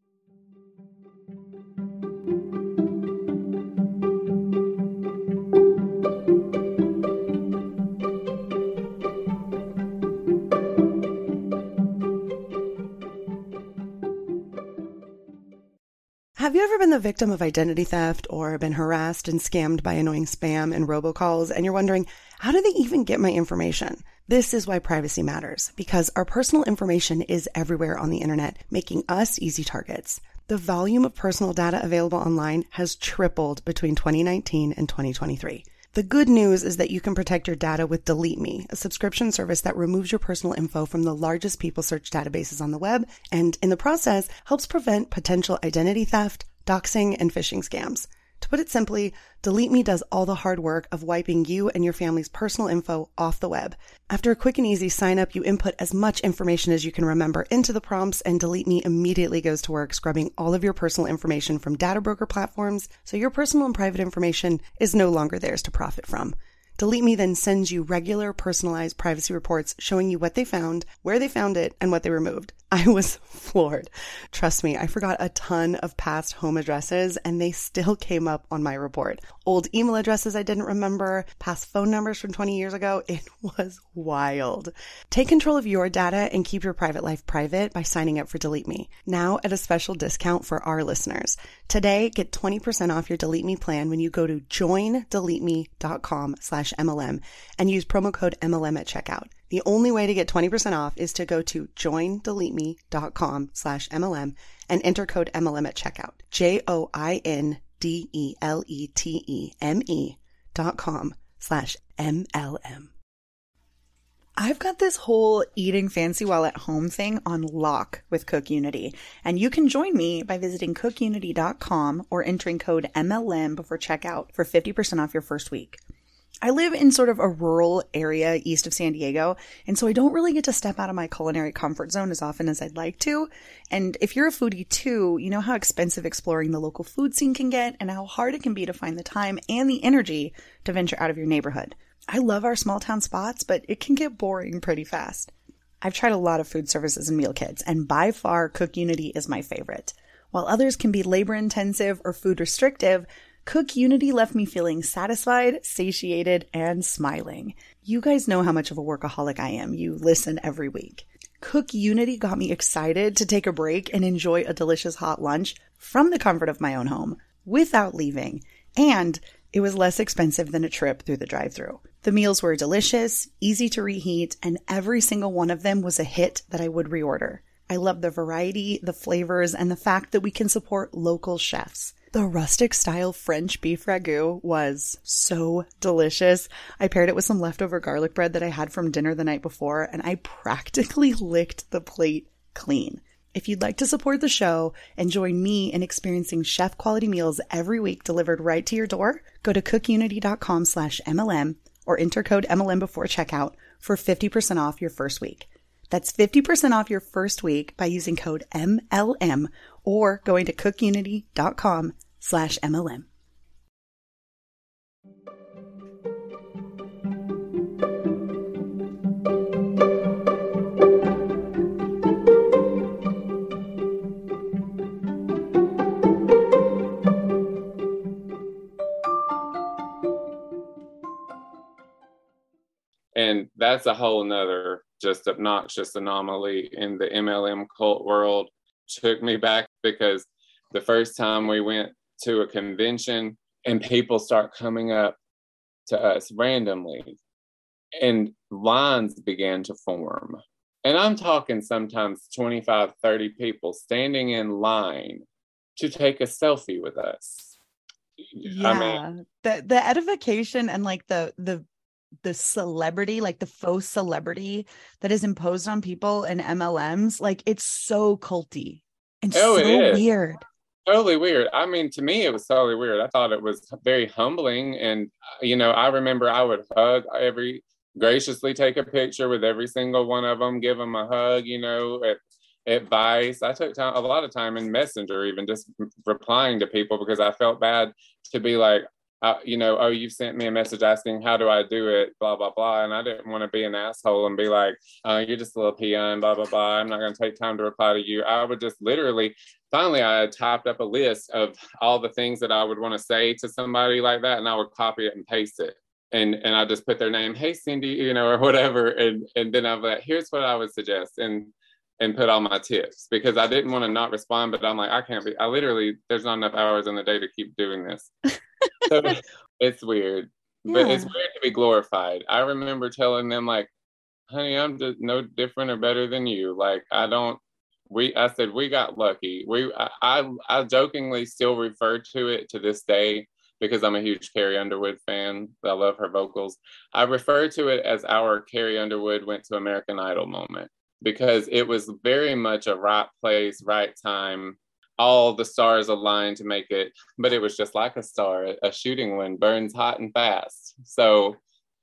Have you ever been the victim of identity theft or been harassed and scammed by annoying spam and robocalls, and you're wondering, how do they even get my information? This is why privacy matters, because our personal information is everywhere on the internet, making us easy targets. The volume of personal data available online has tripled between 2019 and 2023. The good news is that you can protect your data with Delete Me, a subscription service that removes your personal info from the largest people search databases on the web, and in the process helps prevent potential identity theft, doxing, and phishing scams. To put it simply, Delete Me does all the hard work of wiping you and your family's personal info off the web. After a quick and easy sign up, you input as much information as you can remember into the prompts, and Delete Me immediately goes to work scrubbing all of your personal information from data broker platforms, so your personal and private information is no longer theirs to profit from. Delete Me then sends you regular personalized privacy reports showing you what they found, where they found it, and what they removed. I was floored. Trust me, I forgot a ton of past home addresses and they still came up on my report. Old email addresses I didn't remember, past phone numbers from 20 years ago. It was wild. Take control of your data and keep your private life private by signing up for Delete Me. Now at a special discount for our listeners. Today, get 20% off your Delete Me plan when you go to joindeleteme.com/MLM and use promo code MLM at checkout. The only way to get 20% off is to go to joindeleteme.com/MLM and enter code MLM at checkout. JOINDELETEME.com/MLM. I've got this whole eating fancy while at home thing on lock with CookUnity, and you can join me by visiting cookunity.com or entering code MLM before checkout for 50% off your first week. I live in sort of a rural area east of San Diego, and so I don't really get to step out of my culinary comfort zone as often as I'd like to. And if you're a foodie too, you know how expensive exploring the local food scene can get and how hard it can be to find the time and the energy to venture out of your neighborhood. I love our small town spots, but it can get boring pretty fast. I've tried a lot of food services and meal kits, and by far CookUnity is my favorite. While others can be labor intensive or food restrictive, CookUnity left me feeling satisfied, satiated, and smiling. You guys know how much of a workaholic I am. You listen every week. CookUnity got me excited to take a break and enjoy a delicious hot lunch from the comfort of my own home without leaving. And it was less expensive than a trip through the drive-thru. The meals were delicious, easy to reheat, and every single one of them was a hit that I would reorder. I love the variety, the flavors, and the fact that we can support local chefs. The rustic-style French beef ragu was so delicious. I paired it with some leftover garlic bread that I had from dinner the night before, and I practically licked the plate clean. If you'd like to support the show and join me in experiencing chef-quality meals every week delivered right to your door, go to cookunity.com/MLM or enter code MLM before checkout for 50% off your first week. That's 50% off your first week by using code MLM or going to cookunity.com/MLM. And that's a whole nother just obnoxious anomaly in the MLM cult world. Took me back because the first time we went to a convention and people start coming up to us randomly and lines began to form. And I'm talking sometimes 25, 30 people standing in line to take a selfie with us. Yeah, I mean, the edification and like the celebrity, like the faux celebrity that is imposed on people in MLMs, like it's so culty and so weird. Totally weird. I mean, to me, it was totally weird. I thought it was very humbling. And, you know, I remember I would graciously take a picture with every single one of them, give them a hug, you know, advice. I took a lot of time in Messenger, even just replying to people because I felt bad to be like, you know, oh, you sent me a message asking, how do I do it? Blah, blah, blah. And I didn't want to be an asshole and be like, you're just a little peon, blah, blah, blah. I'm not going to take time to reply to you. I would just literally, finally, I had typed up a list of all the things that I would want to say to somebody like that. And I would copy it and paste it. And I just put their name, hey, Cindy, you know, or whatever. And then I'm like, here's what I would suggest. And put all my tips because I didn't want to not respond, but I'm like, there's not enough hours in the day to keep doing this. So it's weird, but it's weird to be glorified. I remember telling them like, honey, I'm just no different or better than you. Like, I said, we got lucky. I jokingly still refer to it to this day because I'm a huge Carrie Underwood fan. I love her vocals. I refer to it as our Carrie Underwood went to American Idol moment because it was very much a right place, right time. All the stars aligned to make it, but it was just like a star, a shooting one burns hot and fast. So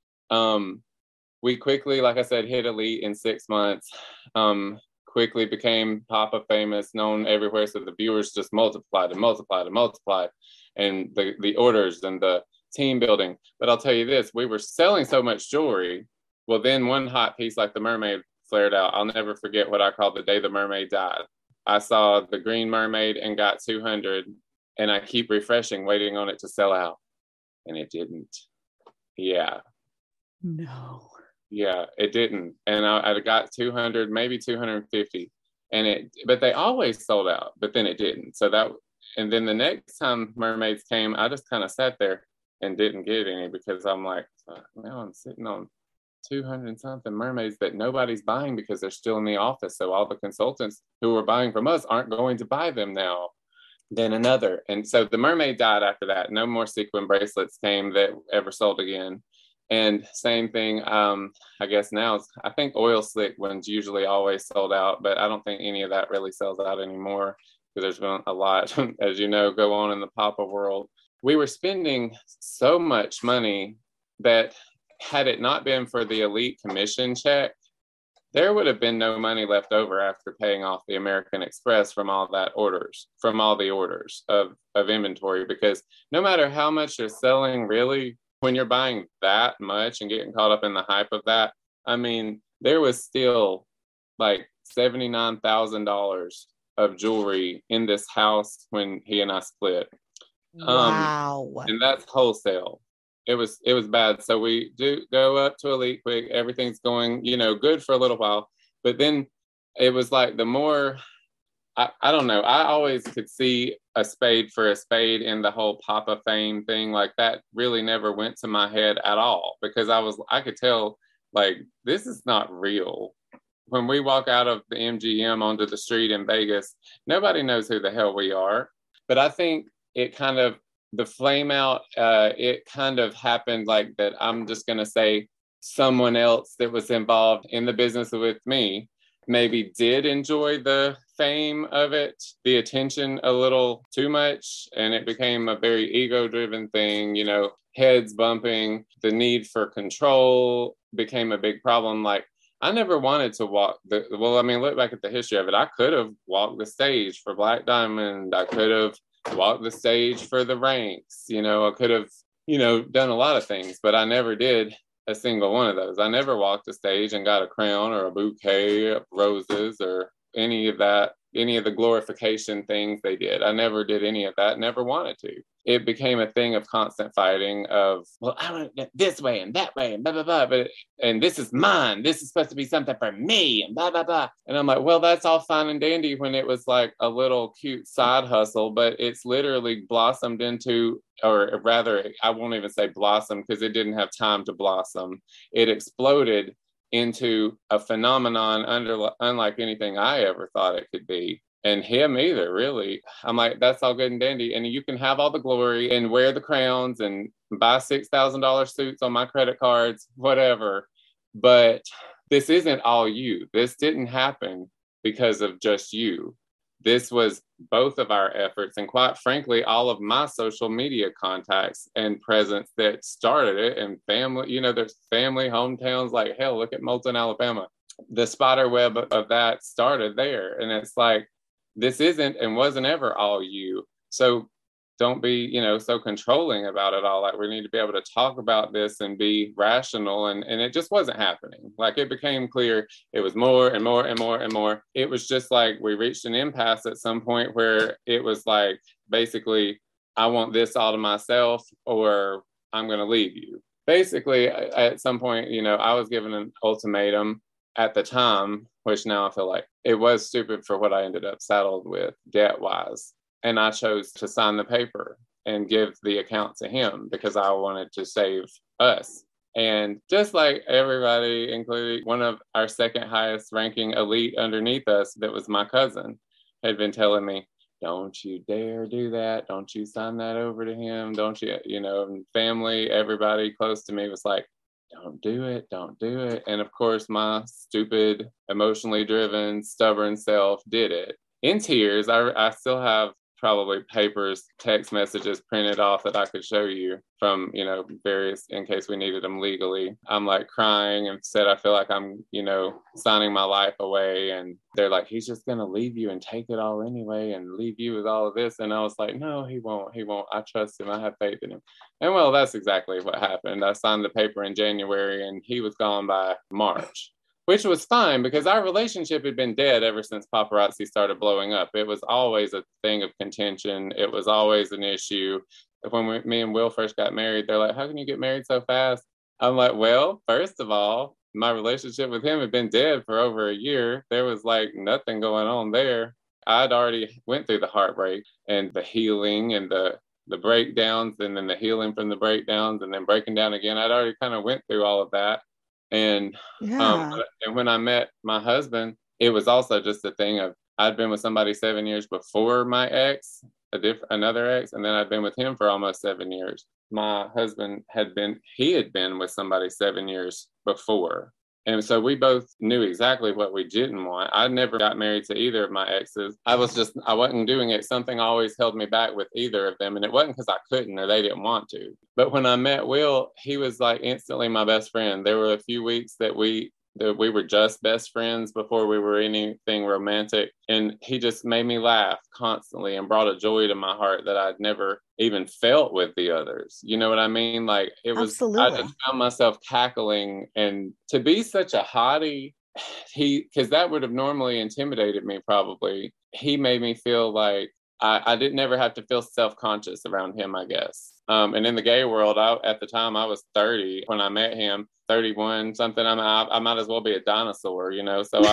we quickly, like I said, hit elite in 6 months, quickly became Papa famous, known everywhere. So the viewers just multiplied and multiplied and multiplied, and the orders and the team building. But I'll tell you this, we were selling so much jewelry. Well, then one hot piece like the mermaid flared out. I'll never forget what I called the day the mermaid died. I saw the green mermaid and got 200, and I keep refreshing, waiting on it to sell out. And it didn't. Yeah. No. Yeah, it didn't. And I got 200, maybe 250. But they always sold out, but then it didn't. And then the next time mermaids came, I just kind of sat there and didn't get any because I'm like, now I'm sitting on 200 and something mermaids that nobody's buying because they're still in the office. So all the consultants who were buying from us aren't going to buy them now. Then another. And so the mermaid died after that. No more sequin bracelets came that ever sold again. And same thing, I guess now, I think oil slick ones usually always sold out, but I don't think any of that really sells out anymore because there's been a lot, as you know, go on in the Papa world. We were spending so much money that had it not been for the elite commission check, there would have been no money left over after paying off the American Express from all the orders of inventory, because no matter how much you're selling, really, when you're buying that much and getting caught up in the hype of that, I mean, there was still like $79,000 of jewelry in this house when he and I split. Wow. And that's wholesale. It was bad. So we do go up to Elite quick. Everything's going, good for a little while. But then it was like the more, I don't know. I always could see a spade for a spade in the whole Papa fame thing. Like that really never went to my head at all, because I could tell like, this is not real. When we walk out of the MGM onto the street in Vegas, nobody knows who the hell we are. But I think it kind of, the flame out, it kind of happened like that. I'm just going to say someone else that was involved in the business with me maybe did enjoy the fame of it, the attention a little too much. And it became a very ego driven thing, heads bumping, the need for control became a big problem. Like, I never wanted to look back at the history of it. I could have walked the stage for Black Diamond. I could have walked the stage for the ranks. I could have, done a lot of things, but I never did a single one of those. I never walked the stage and got a crown or a bouquet of roses or any of that, any of the glorification things they did. I never did any of that, never wanted to. It became a thing of constant fighting of, well, I want it this way and that way and blah, blah, blah. And this is mine. This is supposed to be something for me and blah, blah, blah. And I'm like, well, that's all fine and dandy when it was like a little cute side hustle, but it's literally blossomed into, or rather, I won't even say blossom because it didn't have time to blossom. It exploded into a phenomenon unlike anything I ever thought it could be. And him either, really. I'm like, that's all good and dandy. And you can have all the glory and wear the crowns and buy $6,000 suits on my credit cards, whatever. But this isn't all you. This didn't happen because of just you. This was both of our efforts and, quite frankly, all of my social media contacts and presence that started it, and family, there's family hometowns, like hell, look at Moulton, Alabama. The spider web of that started there. And it's like, this isn't and wasn't ever all you. So don't be, so controlling about it all. Like, we need to be able to talk about this and be rational. And it just wasn't happening. Like, it became clear it was more and more and more and more. It was just like we reached an impasse at some point where it was like, basically, I want this all to myself or I'm going to leave you. Basically, at some point, I was given an ultimatum at the time, which now I feel like it was stupid for what I ended up saddled with debt-wise. And I chose to sign the paper and give the account to him because I wanted to save us. And just like everybody, including one of our second highest ranking elite underneath us, that was my cousin, had been telling me, don't you dare do that. Don't you sign that over to him. Don't you, and family, everybody close to me was like, don't do it. And of course, my stupid, emotionally driven, stubborn self did it in tears. I still have probably papers, text messages printed off that I could show you from, various, in case we needed them legally. I'm like crying and said, I feel like I'm, signing my life away. And they're like, he's just going to leave you and take it all anyway and leave you with all of this. And I was like, no, he won't. I trust him. I have faith in him. And well, that's exactly what happened. I signed the paper in January and he was gone by March. Which was fine because our relationship had been dead ever since paparazzi started blowing up. It was always a thing of contention. It was always an issue. When me and Will first got married, they're like, how can you get married so fast? I'm like, well, first of all, my relationship with him had been dead for over a year. There was like nothing going on there. I'd already went through the heartbreak and the healing and the breakdowns and then the healing from the breakdowns and then breaking down again. I'd already kind of went through all of that. And and when I met my husband, it was also just a thing of I'd been with somebody 7 years before my ex, another ex, and then I'd been with him for almost 7 years. my husband had been with somebody 7 years before. And so we both knew exactly what we didn't want. I never got married to either of my exes. I wasn't doing it. Something always held me back with either of them. And it wasn't because I couldn't or they didn't want to. But when I met Will, he was like instantly my best friend. There were a few weeks that we were just best friends before we were anything romantic. And he just made me laugh constantly and brought a joy to my heart that I'd never even felt with the others. You know what I mean? Like it was, Absolutely. I just found myself cackling, and to be such a hottie, because that would have normally intimidated me probably. He made me feel like I didn't never have to feel self-conscious around him, I guess. And in the gay world, at the time I was 30 when I met him, 31 something. I might as well be a dinosaur, you know. So I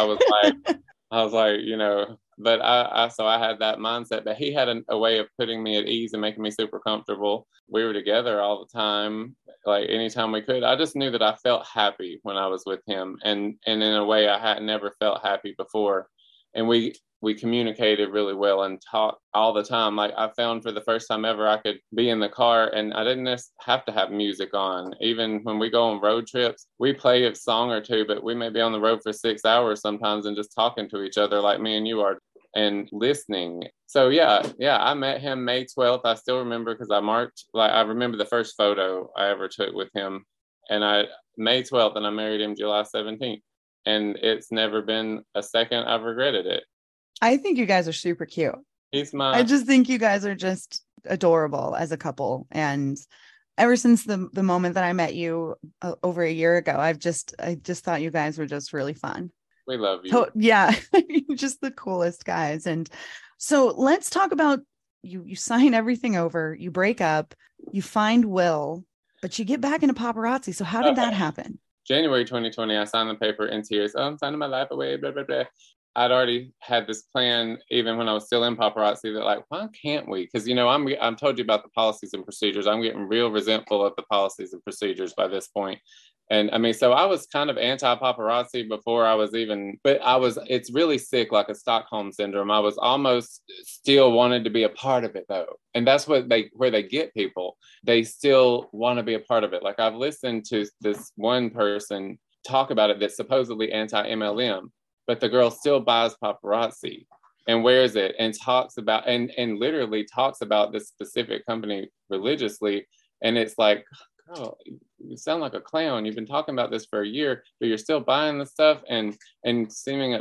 was like, you know. But so I had that mindset. But he had a way of putting me at ease and making me super comfortable. We were together all the time, like anytime we could. I just knew that I felt happy when I was with him, and in a way I had never felt happy before. And we communicated really well and talked all the time. Like I found for the first time ever, I could be in the car and I didn't have to have music on. Even when we go on road trips, we play a song or two, but we may be on the road for 6 hours sometimes and just talking to each other like me and you are and listening. So yeah, I met him May 12th. I still remember because I remember the first photo I ever took with him, and May 12th, and I married him July 17th. And it's never been a second I've regretted it. I think you guys are super cute. I just think you guys are just adorable as a couple. And ever since the moment that I met you over a year ago, I just thought you guys were just really fun. We love you. So, yeah, just the coolest guys. And so let's talk about you sign everything over, you break up, you find Will, but you get back into paparazzi. So how did that happen? January 2020, I signed the paper in tears. Oh, I'm signing my life away, blah, blah, blah. I'd already had this plan, even when I was still in paparazzi, that like, why can't we? Because, you know, I'm told you about the policies and procedures. I'm getting real resentful of the policies and procedures by this point. And I mean, so I was kind of anti-paparazzi before I was even, but it's really sick, like a Stockholm syndrome. I was almost still wanted to be a part of it though. And that's where they get people. They still want to be a part of it. Like I've listened to this one person talk about it that's supposedly anti-MLM, but the girl still buys paparazzi and wears it and talks about, and literally talks about this specific company religiously. And it's like, girl, you sound like a clown. You've been talking about this for a year, but you're still buying the stuff and seeming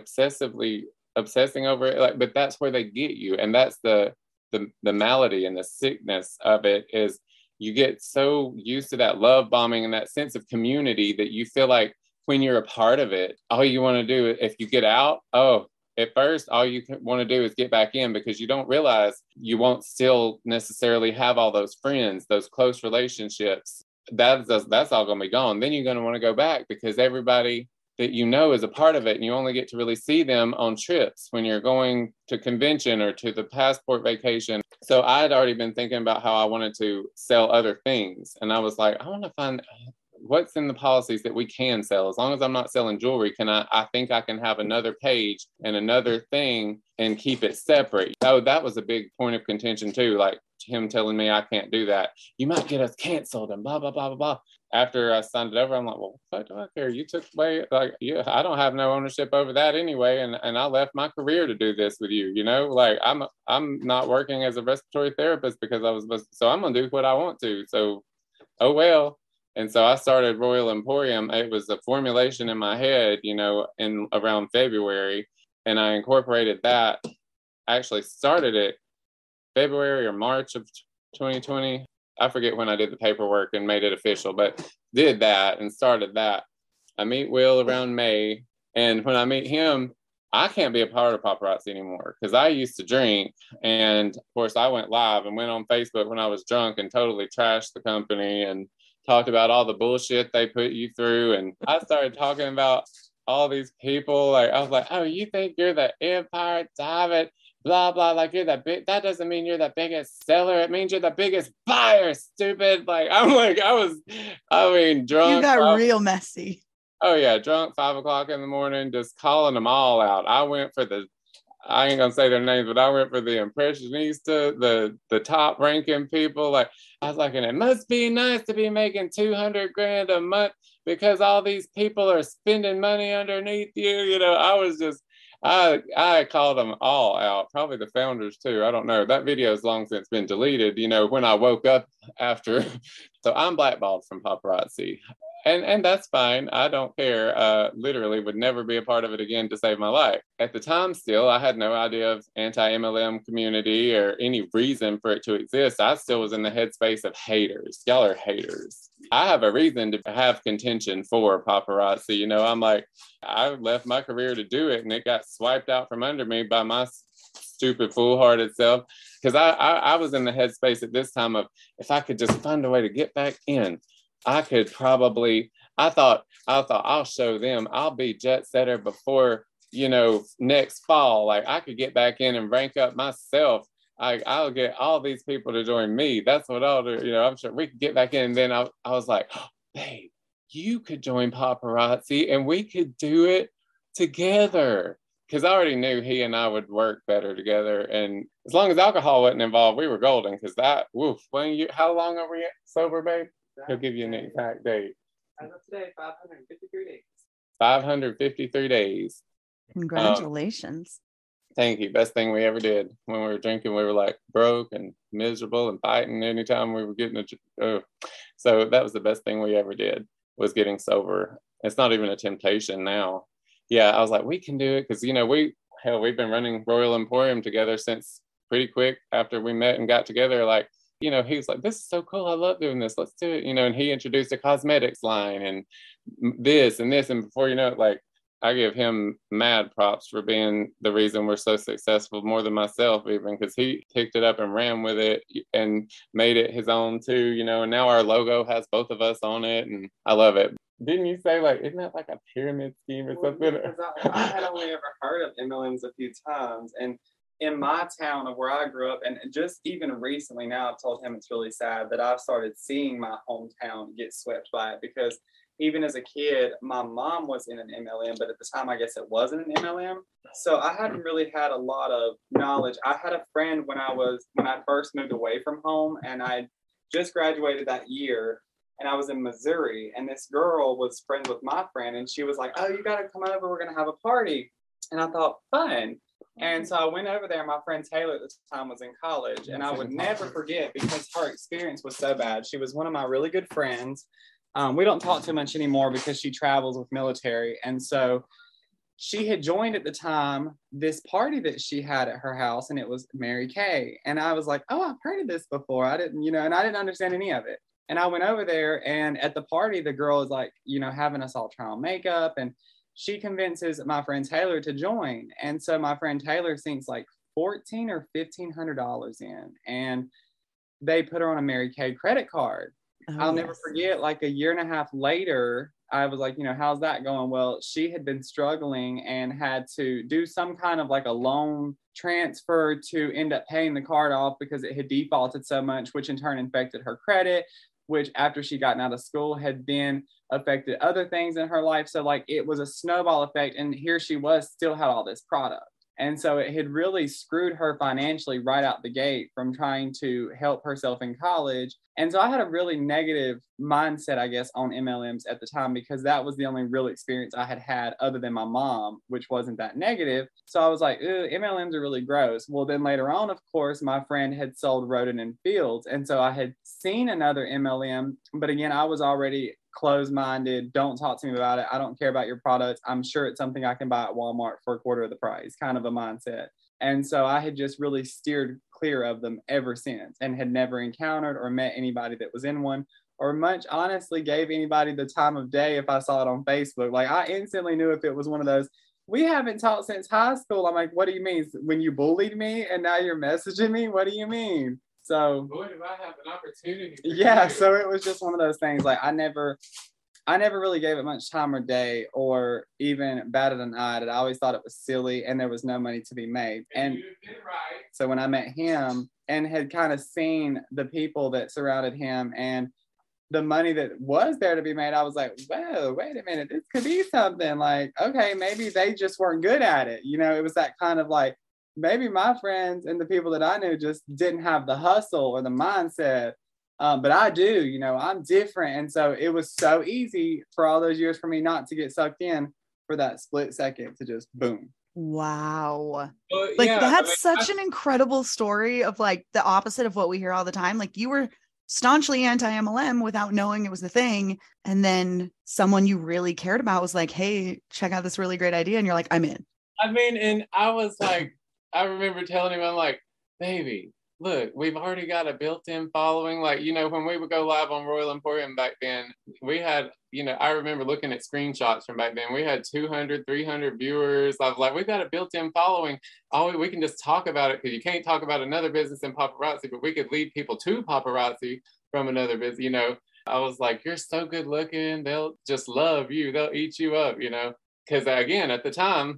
obsessing over it. Like, but that's where they get you. And that's the malady and the sickness of it is you get so used to that love bombing and that sense of community that you feel like when you're a part of it, all you want to do, if you get out, at first, all you want to do is get back in because you don't realize you won't still necessarily have all those friends, those close relationships. That's all going to be gone. Then you're going to want to go back because everybody that you know is a part of it, and you only get to really see them on trips when you're going to convention or to the passport vacation. So I had already been thinking about how I wanted to sell other things. And I was like, I want to find what's in the policies that we can sell. As long as I'm not selling jewelry, I think I can have another page and another thing and keep it separate. Oh, that was a big point of contention too. Like him telling me I can't do that. You might get us canceled and blah, blah, blah, blah, blah. After I signed it over, I'm like, well, what do I care? You took away, like, yeah, I don't have no ownership over that anyway. And I left my career to do this with you, you know, like I'm not working as a respiratory therapist because so I'm going to do what I want to. So, oh, well. And so I started Royal Emporium. It was a formulation in my head, you know, in around February. And I incorporated that, actually started it February or March of 2020. I forget when I did the paperwork and made it official, but did that and started that. I meet Will around May. And when I meet him, I can't be a part of paparazzi anymore because I used to drink. And of course, I went live and went on Facebook when I was drunk and totally trashed the company and talked about all the bullshit they put you through. And I started talking about all these people. Like, I was like, oh, you think you're the Empire David, blah, blah, like you're that big. That doesn't mean you're the biggest seller. It means you're the biggest buyer, stupid. Like, drunk. You got real messy. Oh, yeah, drunk 5 o'clock in the morning, just calling them all out. I went for I ain't gonna say their names, but I went for the Impressionista, the top ranking people. Like I was like, and it must be nice to be making 200 grand a month because all these people are spending money underneath you. You know, I was just, I called them all out, probably the founders too. I don't know. That video has long since been deleted, you know, when I woke up after. So I'm blackballed from paparazzi. And that's fine. I don't care. Literally would never be a part of it again to save my life. At the time, still, I had no idea of anti-MLM community or any reason for it to exist. I still was in the headspace of haters. Y'all are haters. I have a reason to have contention for paparazzi. You know, I'm like, I left my career to do it, and it got swiped out from under me by my stupid, foolhardy self. Because I was in the headspace at this time of, if I could just find a way to get back in, I could probably, I thought I'll show them, I'll be jet setter before, you know, next fall. Like I could get back in and rank up myself. I'll get all these people to join me. That's what I'll do. You know, I'm sure we could get back in. And then I was like, oh, babe, you could join paparazzi and we could do it together. Because I already knew he and I would work better together. And as long as alcohol wasn't involved, we were golden. Because that, woof, how long are we sober, babe? He'll give you an exact date. As of today, 553 days. 553 days. Congratulations. Thank you. Best thing we ever did. When we were drinking, we were like broke and miserable and fighting anytime we were getting so that was the best thing we ever did, was getting sober. It's not even a temptation now. Yeah, I was like, we can do it. Because, you know, we've been running Royal Emporium together since pretty quick after we met and got together. Like, you know, he was like, this is so cool. I love doing this. Let's do it. You know, and he introduced a cosmetics line and this. And before you know it, like, I give him mad props for being the reason we're so successful, more than myself even, because he picked it up and ran with it and made it his own too, you know, and now our logo has both of us on it and I love it. Didn't you say, like, isn't that like a pyramid scheme or something? I had only ever heard of MLMs a few times, and in my town of where I grew up, and just even recently now, I've told him it's really sad that I've started seeing my hometown get swept by it, because even as a kid, my mom was in an MLM, but at the time, I guess it wasn't an MLM. So I hadn't really had a lot of knowledge. I had a friend when I first moved away from home, and I just graduated that year, and I was in Missouri, and this girl was friends with my friend, and she was like, oh, you got to come over. We're going to have a party. And I thought, fun. And so I went over there. My friend Taylor at the time was in college, and I would never forget because her experience was so bad. She was one of my really good friends. We don't talk too much anymore because she travels with military. And so she had joined at the time this party that she had at her house, and it was Mary Kay. And I was like, oh, I've heard of this before. I didn't, and I didn't understand any of it. And I went over there, and at the party, the girl is like, having us all try on makeup, and she convinces my friend Taylor to join. And so my friend Taylor sinks like $1,400 or $1,500 in, and they put her on a Mary Kay credit card. I'll never forget, like a year and a half later, I was like, how's that going? Well, she had been struggling and had to do some kind of like a loan transfer to end up paying the card off because it had defaulted so much, which in turn infected her credit, which after she gotten out of school had then affected other things in her life. So like it was a snowball effect, and here she was, still had all this product. And so it had really screwed her financially right out the gate from trying to help herself in college. And so I had a really negative mindset, I guess, on MLMs at the time, because that was the only real experience I had had other than my mom, which wasn't that negative. So I was like, MLMs are really gross. Well, then later on, of course, my friend had sold Roden and Fields. And so I had seen another MLM, but again, I was already closed-minded. Don't talk to me about it. I don't care about your products. I'm sure it's something I can buy at Walmart for a quarter of the price, kind of a mindset. And so I had just really steered clear of them ever since, and had never encountered or met anybody that was in one, or much honestly gave anybody the time of day if I saw it on Facebook. Like I instantly knew if it was one of those, we haven't talked since high school. I'm like, what do you mean? When you bullied me and now you're messaging me? What do you mean? So, boy, do I have an opportunity. Yeah, so it was just one of those things. Like I never really gave it much time or day, or even batted an eye at it. I always thought it was silly, and there was no money to be made. And so when I met him and had kind of seen the people that surrounded him and the money that was there to be made, I was like, whoa, wait a minute, this could be something. Like, okay, maybe they just weren't good at it. It was that kind of like, maybe my friends and the people that I knew just didn't have the hustle or the mindset. But I do, you know, I'm different. And so it was so easy for all those years for me not to get sucked in for that split second to just boom. Wow. Well, Like yeah, that's I mean, such an incredible story of like the opposite of what we hear all the time. Like you were staunchly anti-MLM without knowing it was the thing. And then someone you really cared about was like, hey, check out this really great idea. And you're like, I'm in. I mean, and I was like, I remember telling him, I'm like, baby, look, we've already got a built-in following. Like, you know, when we would go live on Royal Emporium back then, we had, you know, I remember looking at screenshots from back then. We had 200, 300 viewers. I was like, we've got a built-in following. We can just talk about it because you can't talk about another business in paparazzi, but we could lead people to paparazzi from another business, you know. I was like, you're so good looking. They'll just love you. They'll eat you up, you know. Because again, at the time,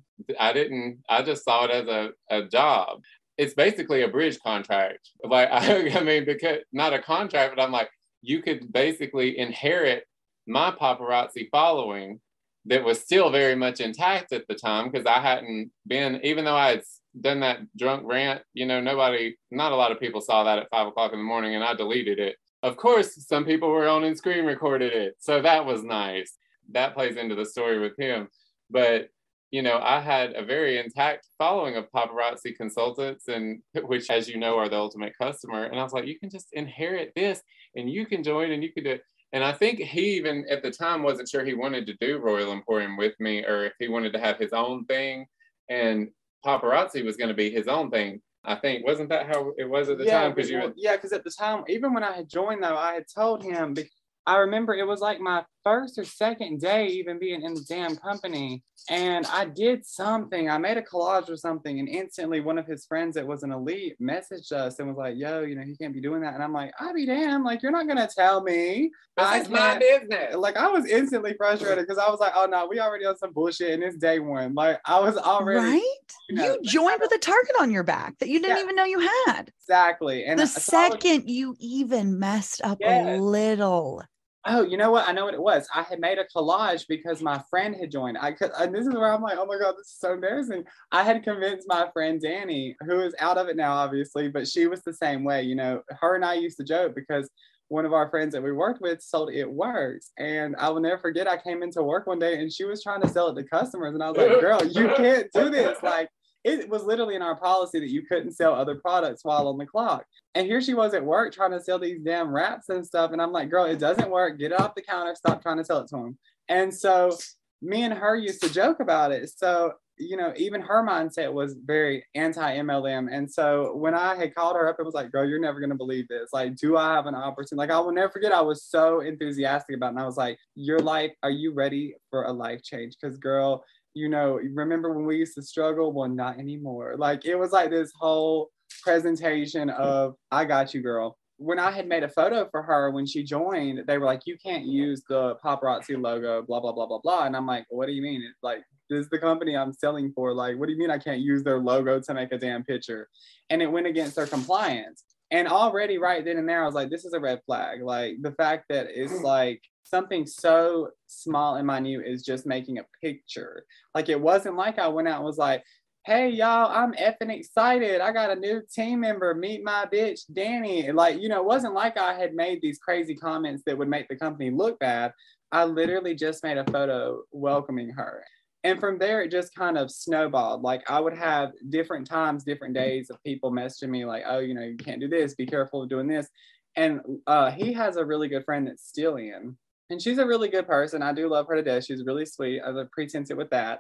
I just saw it as a job. It's basically a bridge contract. Like, I mean, because not a contract, but I'm like, you could basically inherit my paparazzi following that was still very much intact at the time because I hadn't been, even though I had done that drunk rant, you know, not a lot of people saw that at 5 o'clock in the morning and I deleted it. Of course, some people were on and screen recorded it. So that was nice. That plays into the story with him. But, you know, I had a very intact following of paparazzi consultants, and which, as you know, are the ultimate customer. And I was like, you can just inherit this and you can join and you can do it. And I think he even at the time wasn't sure he wanted to do Royal Emporium with me or if he wanted to have his own thing. And paparazzi was going to be his own thing. I think, wasn't that how it was at the time? Because at the time, even when I had joined though, I had told him, I remember it was like my first or second day even being in the damn company. And I did something. I made a collage or something. And instantly one of his friends that was an elite messaged us and was like, yo, you know, you can't be doing that. And I'm like, I'll be damned. Like, you're not going to tell me. That's my business. Like, I was instantly frustrated because I was like, oh, no, we already on some bullshit. And it's day one. Like, I was already. Right? You joined with a target on your back that you didn't even know you had. Exactly. And the second you even messed up a little. Oh, you know what? I know what it was. I had made a collage because my friend had joined. And this is where I'm like, oh my God, this is so embarrassing. I had convinced my friend Danny, who is out of it now, obviously, but she was the same way. You know, her and I used to joke because one of our friends that we worked with sold It Works. And I will never forget, I came into work one day and she was trying to sell it to customers. And I was like, girl, you can't do this. Like, it was literally in our policy that you couldn't sell other products while on the clock. And here she was at work trying to sell these damn wraps and stuff. And I'm like, girl, it doesn't work. Get it off the counter. Stop trying to sell it to him. And so me and her used to joke about it. So, you know, even her mindset was very anti-MLM. And so when I had called her up, it was like, girl, you're never going to believe this. Like, do I have an opportunity? Like, I will never forget. I was so enthusiastic about it. And I was like, your life, are you ready for a life change? Because, girl, you know, remember when we used to struggle? Well, not anymore. Like, it was like this whole presentation of, I got you, girl. When I had made a photo for her when she joined, they were like, you can't use the paparazzi logo, blah, blah, blah, blah, blah. And I'm like, what do you mean? It's like, this is the company I'm selling for. Like, what do you mean I can't use their logo to make a damn picture? And it went against their compliance. And already right then and there, I was like, this is a red flag. Like, the fact that it's like, something so small and minute is just making a picture. Like, it wasn't like I went out and was like, hey, y'all, I'm effing excited. I got a new team member. Meet my bitch, Danny. Like, you know, it wasn't like I had made these crazy comments that would make the company look bad. I literally just made a photo welcoming her. And from there, it just kind of snowballed. Like, I would have different times, different days of people messaging me like, oh, you know, you can't do this. Be careful of doing this. And he has a really good friend that's still in. And she's a really good person. I do love her to death. She's really sweet. I have pretense it with that.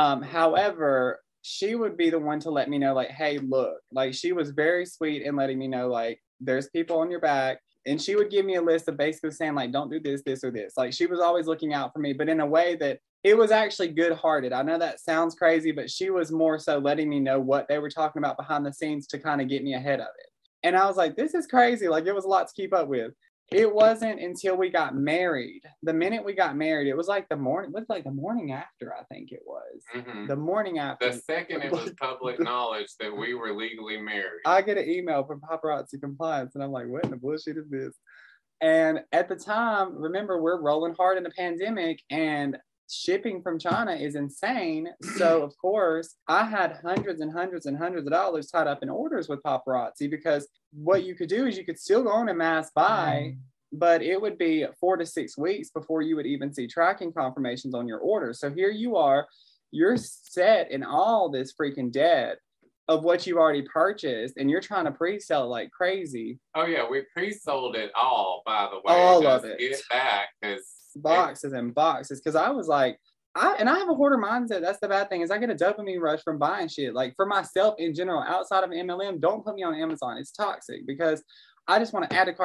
However, she would be the one to let me know, like, hey, look, like, she was very sweet in letting me know, like, there's people on your back. And she would give me a list of basically saying, like, don't do this, this, or this. Like, she was always looking out for me, but in a way that it was actually good-hearted. I know that sounds crazy, but she was more so letting me know what they were talking about behind the scenes to kind of get me ahead of it. And I was like, this is crazy. Like, it was a lot to keep up with. It wasn't until we got married. The minute we got married, it was like the morning after, I think it was. Mm-hmm. The morning after. The second it was public knowledge that we were legally married. I get an email from Paparazzi Compliance, and I'm like, what in the bullshit is this? And at the time, remember, we're rolling hard in the pandemic, and shipping from China is insane. So of course I had hundreds and hundreds and hundreds of dollars tied up in orders with paparazzi, because what you could do is you could still go on a mass buy, but it would be 4 to 6 weeks before you would even see tracking confirmations on your order. So here you are, you're set in all this freaking debt of what you already purchased, and you're trying to pre-sell it like crazy. Oh yeah, we pre-sold it all, by the way. All of it. Get it back, because boxes and boxes. Because I was like, I have a hoarder mindset. That's the bad thing, is I get a dopamine rush from buying shit. Like for myself in general, outside of MLM, don't put me on Amazon. It's toxic, because I just want to add a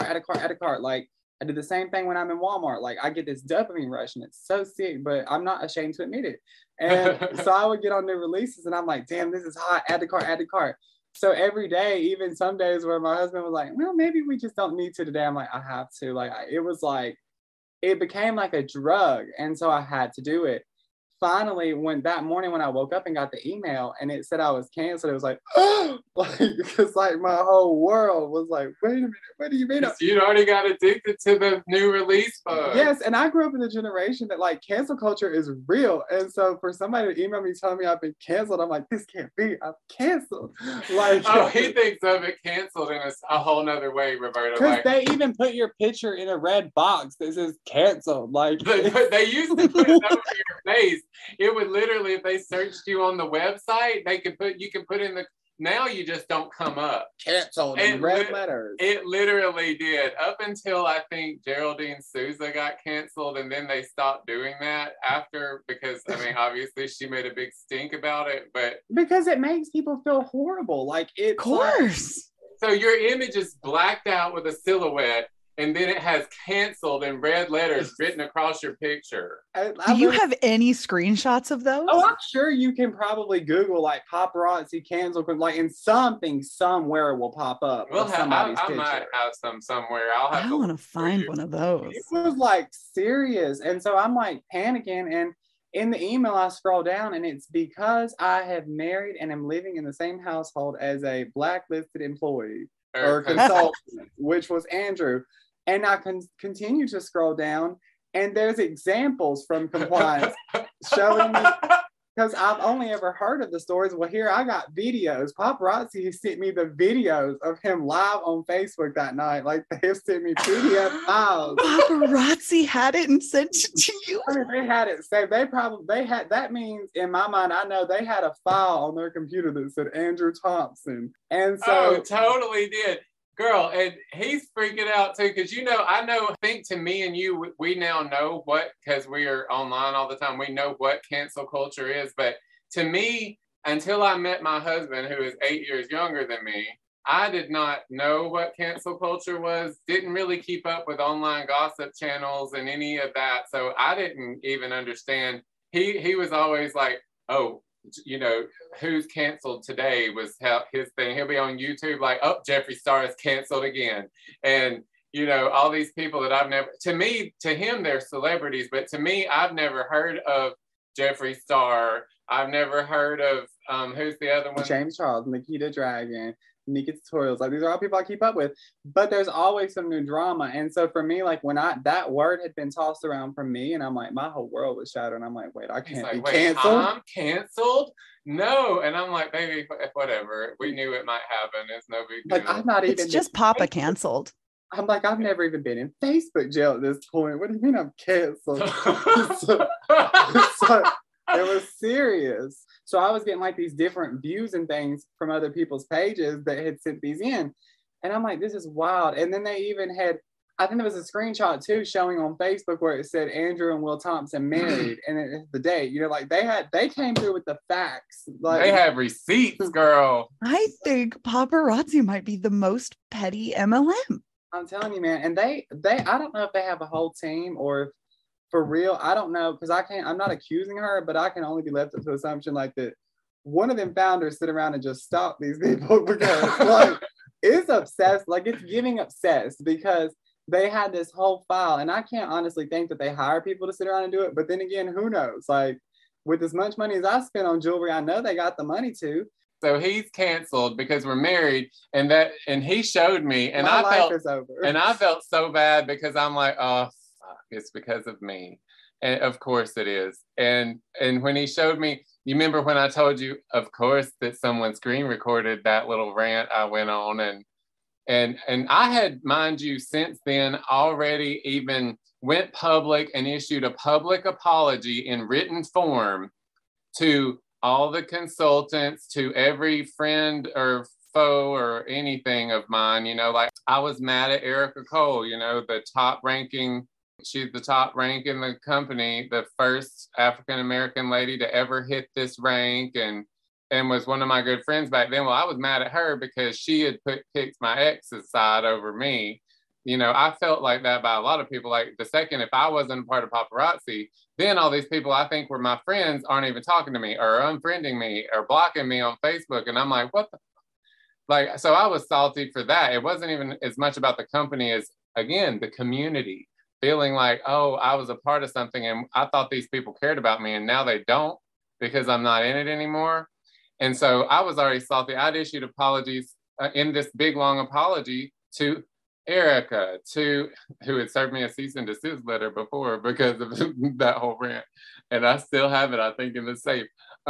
cart. Like I do the same thing when I'm in Walmart. Like I get this dopamine rush, and it's so sick, but I'm not ashamed to admit it. And so I would get on new releases, and I'm like, damn, this is hot. Add the cart. So every day, even some days where my husband was like, well, maybe we just don't need to today. I'm like, I have to. Like it was like, it became like a drug. And so I had to do it. Finally, when that morning when I woke up and got the email and it said I was canceled, it was like, oh, like, because like my whole world was like, wait a minute, what do you mean? You'd already got addicted to the new release bug. Yes, and I grew up in a generation that like cancel culture is real. And so for somebody to email me telling me I've been canceled, I'm like, this can't be, I'm canceled. Like, oh, he thinks of it canceled in a whole nother way, Roberta. Because like, they even put your picture in a red box that says canceled. Like they used to put it over your face. It would literally, if they searched you on the website, you can put in the, now you just don't come up. Canceled in red letters. It literally did, up until I think Geraldine Souza got canceled, and then they stopped doing that after, because I mean obviously she made a big stink about it, but because it makes people feel horrible. Like it, of course. So your image is blacked out with a silhouette, and then it has canceled in red letters written across your picture. Do you have any screenshots of those? Oh, I'm sure you can probably Google like paparazzi canceled, like, and something somewhere will pop up. Well, I might have some somewhere. I want to find one of those. It was like serious. And so I'm like panicking, and in the email I scroll down, and it's because I have married and am living in the same household as a blacklisted employee or consultant, which was Andrew. And I can continue to scroll down, and there's examples from compliance showing me, because I've only ever heard of the stories. Well, here I got videos. Paparazzi sent me the videos of him live on Facebook that night. Like they have sent me PDF files. Paparazzi had it and sent it to you. I mean, they had it saved. They had, that means in my mind, I know they had a file on their computer that said Andrew Thompson. And so totally did. Girl, and he's freaking out too, because I think to me and you, we now know what, because we are online all the time, we know what cancel culture is. But to me, until I met my husband, who is 8 years younger than me, I did not know what cancel culture was, didn't really keep up with online gossip channels and any of that. So I didn't even understand. He was always like, oh, who's canceled today was his thing. He'll be on YouTube like, oh, Jeffree Star is canceled again. And, all these people that I've never, to him, they're celebrities, but to me, I've never heard of Jeffree Star. I've never heard of, who's the other one? James Charles, Nikita Dragon, Nika Tutorials. Like, these are all people I keep up with, but there's always some new drama. And so for me, like when that word had been tossed around from me, and I'm like, my whole world was shattered. And I'm like, wait, I can't be canceled. I'm canceled? No. And I'm like, baby, whatever. We knew it might happen. It's no big deal. Like, I'm not even. It's just Papa canceled. I'm like, I've never even been in Facebook jail at this point. What do you mean I'm canceled? so it was serious. So I was getting like these different views and things from other people's pages that had sent these in. And I'm like, this is wild. And then they even had, I think there was a screenshot too showing on Facebook where it said Andrew and Will Thompson married, and it's the date. Like they came through with the facts. Like, they have receipts, girl. I think paparazzi might be the most petty MLM. I'm telling you, man. And they I don't know if they have a whole team or if, for real, I don't know, because I'm not accusing her, but I can only be left up to assumption like that one of them founders sit around and just stop these people, because like it's obsessed, like it's giving obsessed, because they had this whole file, and I can't honestly think that they hire people to sit around and do it. But then again, who knows? Like with as much money as I spent on jewelry, I know they got the money to. So he's canceled because we're married, and he showed me, and My life is over. And I felt so bad because I'm like, oh, fuck, it's because of me. And of course it is. And when he showed me, you remember when I told you, of course, that someone screen recorded that little rant I went on, and I had, mind you, since then already even went public and issued a public apology in written form to all the consultants, to every friend or foe or anything of mine. Like I was mad at Erica Cole, she's the top rank in the company, the first African-American lady to ever hit this rank, and was one of my good friends back then. Well, I was mad at her because she had picked my ex's side over me. I felt like that by a lot of people. Like the second, if I wasn't a part of paparazzi, then all these people I think were my friends aren't even talking to me or unfriending me or blocking me on Facebook. And I'm like, what the? Like, so I was salty for that. It wasn't even as much about the company as, again, the community. Feeling like, oh, I was a part of something and I thought these people cared about me and now they don't because I'm not in it anymore. And so I was already salty. I'd issued apologies in this big, long apology to Erica, who had served me a cease and desist letter before because of that whole rant. And I still have it, I think, in the safe.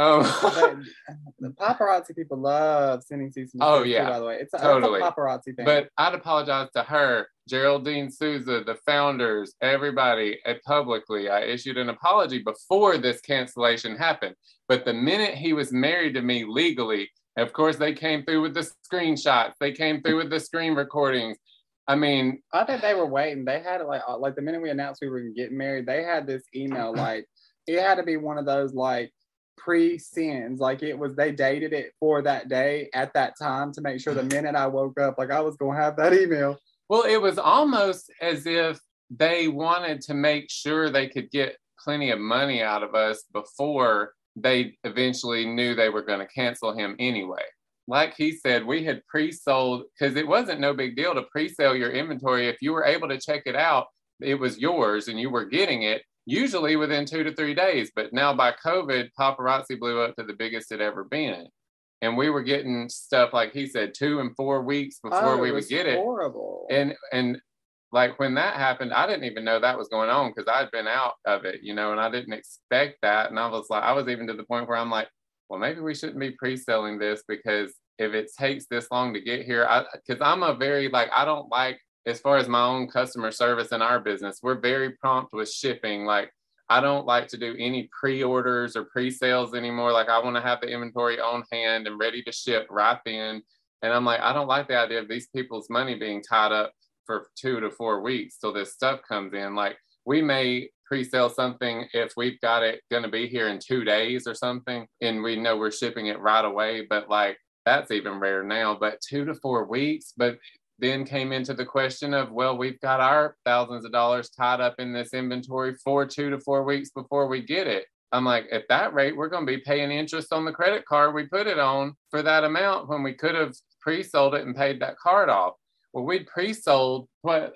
The paparazzi people love sending cease and desist. Oh, yeah. Too, by the way. It's a paparazzi thing. But I'd apologize to her, Geraldine Souza, the founders, everybody publicly. I issued an apology before this cancellation happened. But the minute he was married to me legally, of course, they came through with the screenshots. They came through with the screen recordings. I mean, I think they were waiting. They had it like the minute we announced we were getting married, they had this email, like it had to be one of those like pre-sins. Like it was, they dated it for that day at that time to make sure the minute I woke up, like I was going to have that email. Well, it was almost as if they wanted to make sure they could get plenty of money out of us before they eventually knew they were going to cancel him anyway. Like he said, we had pre-sold, because it wasn't no big deal to pre-sale your inventory. If you were able to check it out, it was yours and you were getting it usually within 2 to 3 days. But now by COVID, paparazzi blew up to the biggest it ever been. And we were getting stuff, like he said, 2 and 4 weeks before we would get it. Horrible. And like when that happened, I didn't even know that was going on because I'd been out of it, and I didn't expect that. And I was even to the point where I'm like, well, maybe we shouldn't be pre-selling this, because if it takes this long to get here, because I'm a very, I don't like, as far as my own customer service in our business, we're very prompt with shipping. Like, I don't like to do any pre-orders or pre-sales anymore. Like, I want to have the inventory on hand and ready to ship right then. And I'm like, I don't like the idea of these people's money being tied up for 2 to 4 weeks till this stuff comes in. Like, we may pre-sale something if we've got it going to be here in 2 days or something, and we know we're shipping it right away. But that's even rare now. But 2 to 4 weeks. But then came into the question of, well, we've got our thousands of dollars tied up in this inventory for 2 to 4 weeks before we get it. I'm like, at that rate, we're going to be paying interest on the credit card we put it on for that amount when we could have pre-sold it and paid that card off. Well, we'd pre-sold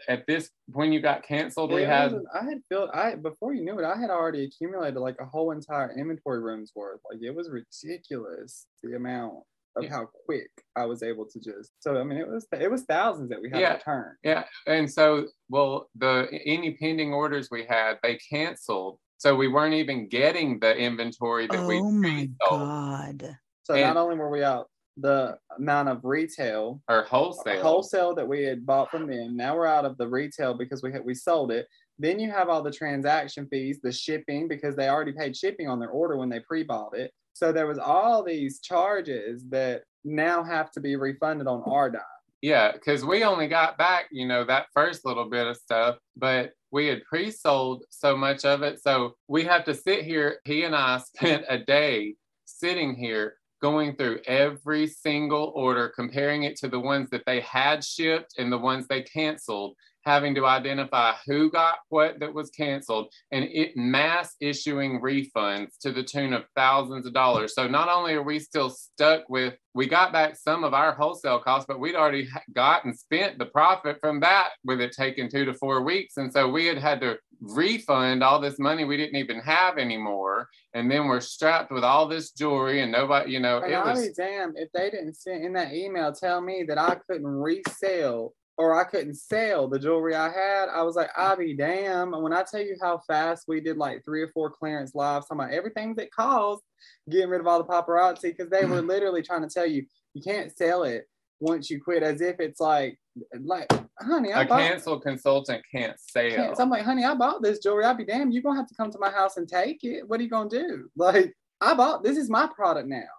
when you got canceled. Before you knew it, I had already accumulated a whole entire inventory room's worth. It was ridiculous, the amount of how quick I was able to just. So I mean, it was thousands that we had to return. Yeah, and so any pending orders we had, they canceled, so we weren't even getting the inventory that we. Oh my God! So not only were we out the amount of retail or wholesale that we had bought from them, now we're out of the retail because we sold it. Then you have all the transaction fees, the shipping, because they already paid shipping on their order when they pre-bought it. So there was all these charges that now have to be refunded on our dime. Yeah, because we only got back, that first little bit of stuff, but we had pre-sold so much of it. So we have to sit here. He and I spent a day sitting here going through every single order, comparing it to the ones that they had shipped and the ones they canceled, having to identify who got what that was canceled, and mass issuing refunds to the tune of thousands of dollars. So not only are we still stuck with, we got back some of our wholesale costs, but we'd already got and spent the profit from that with it taking 2 to 4 weeks. And so we had to refund all this money we didn't even have anymore. And then we're strapped with all this jewelry and nobody, I'll be damned if they didn't send in that email tell me that I couldn't resell or I couldn't sell the jewelry I had. I was like, I'll be damn. And when I tell you how fast we did like 3 or 4 clearance lives, talking about everything that caused getting rid of all the paparazzi, because they were literally trying to tell you, you can't sell it once you quit, as if it's like, honey, a cancel consultant can't sell. So I'm like, honey, I bought this jewelry. I'll be damned. You're going to have to come to my house and take it. What are you going to do? Like, this is my product now.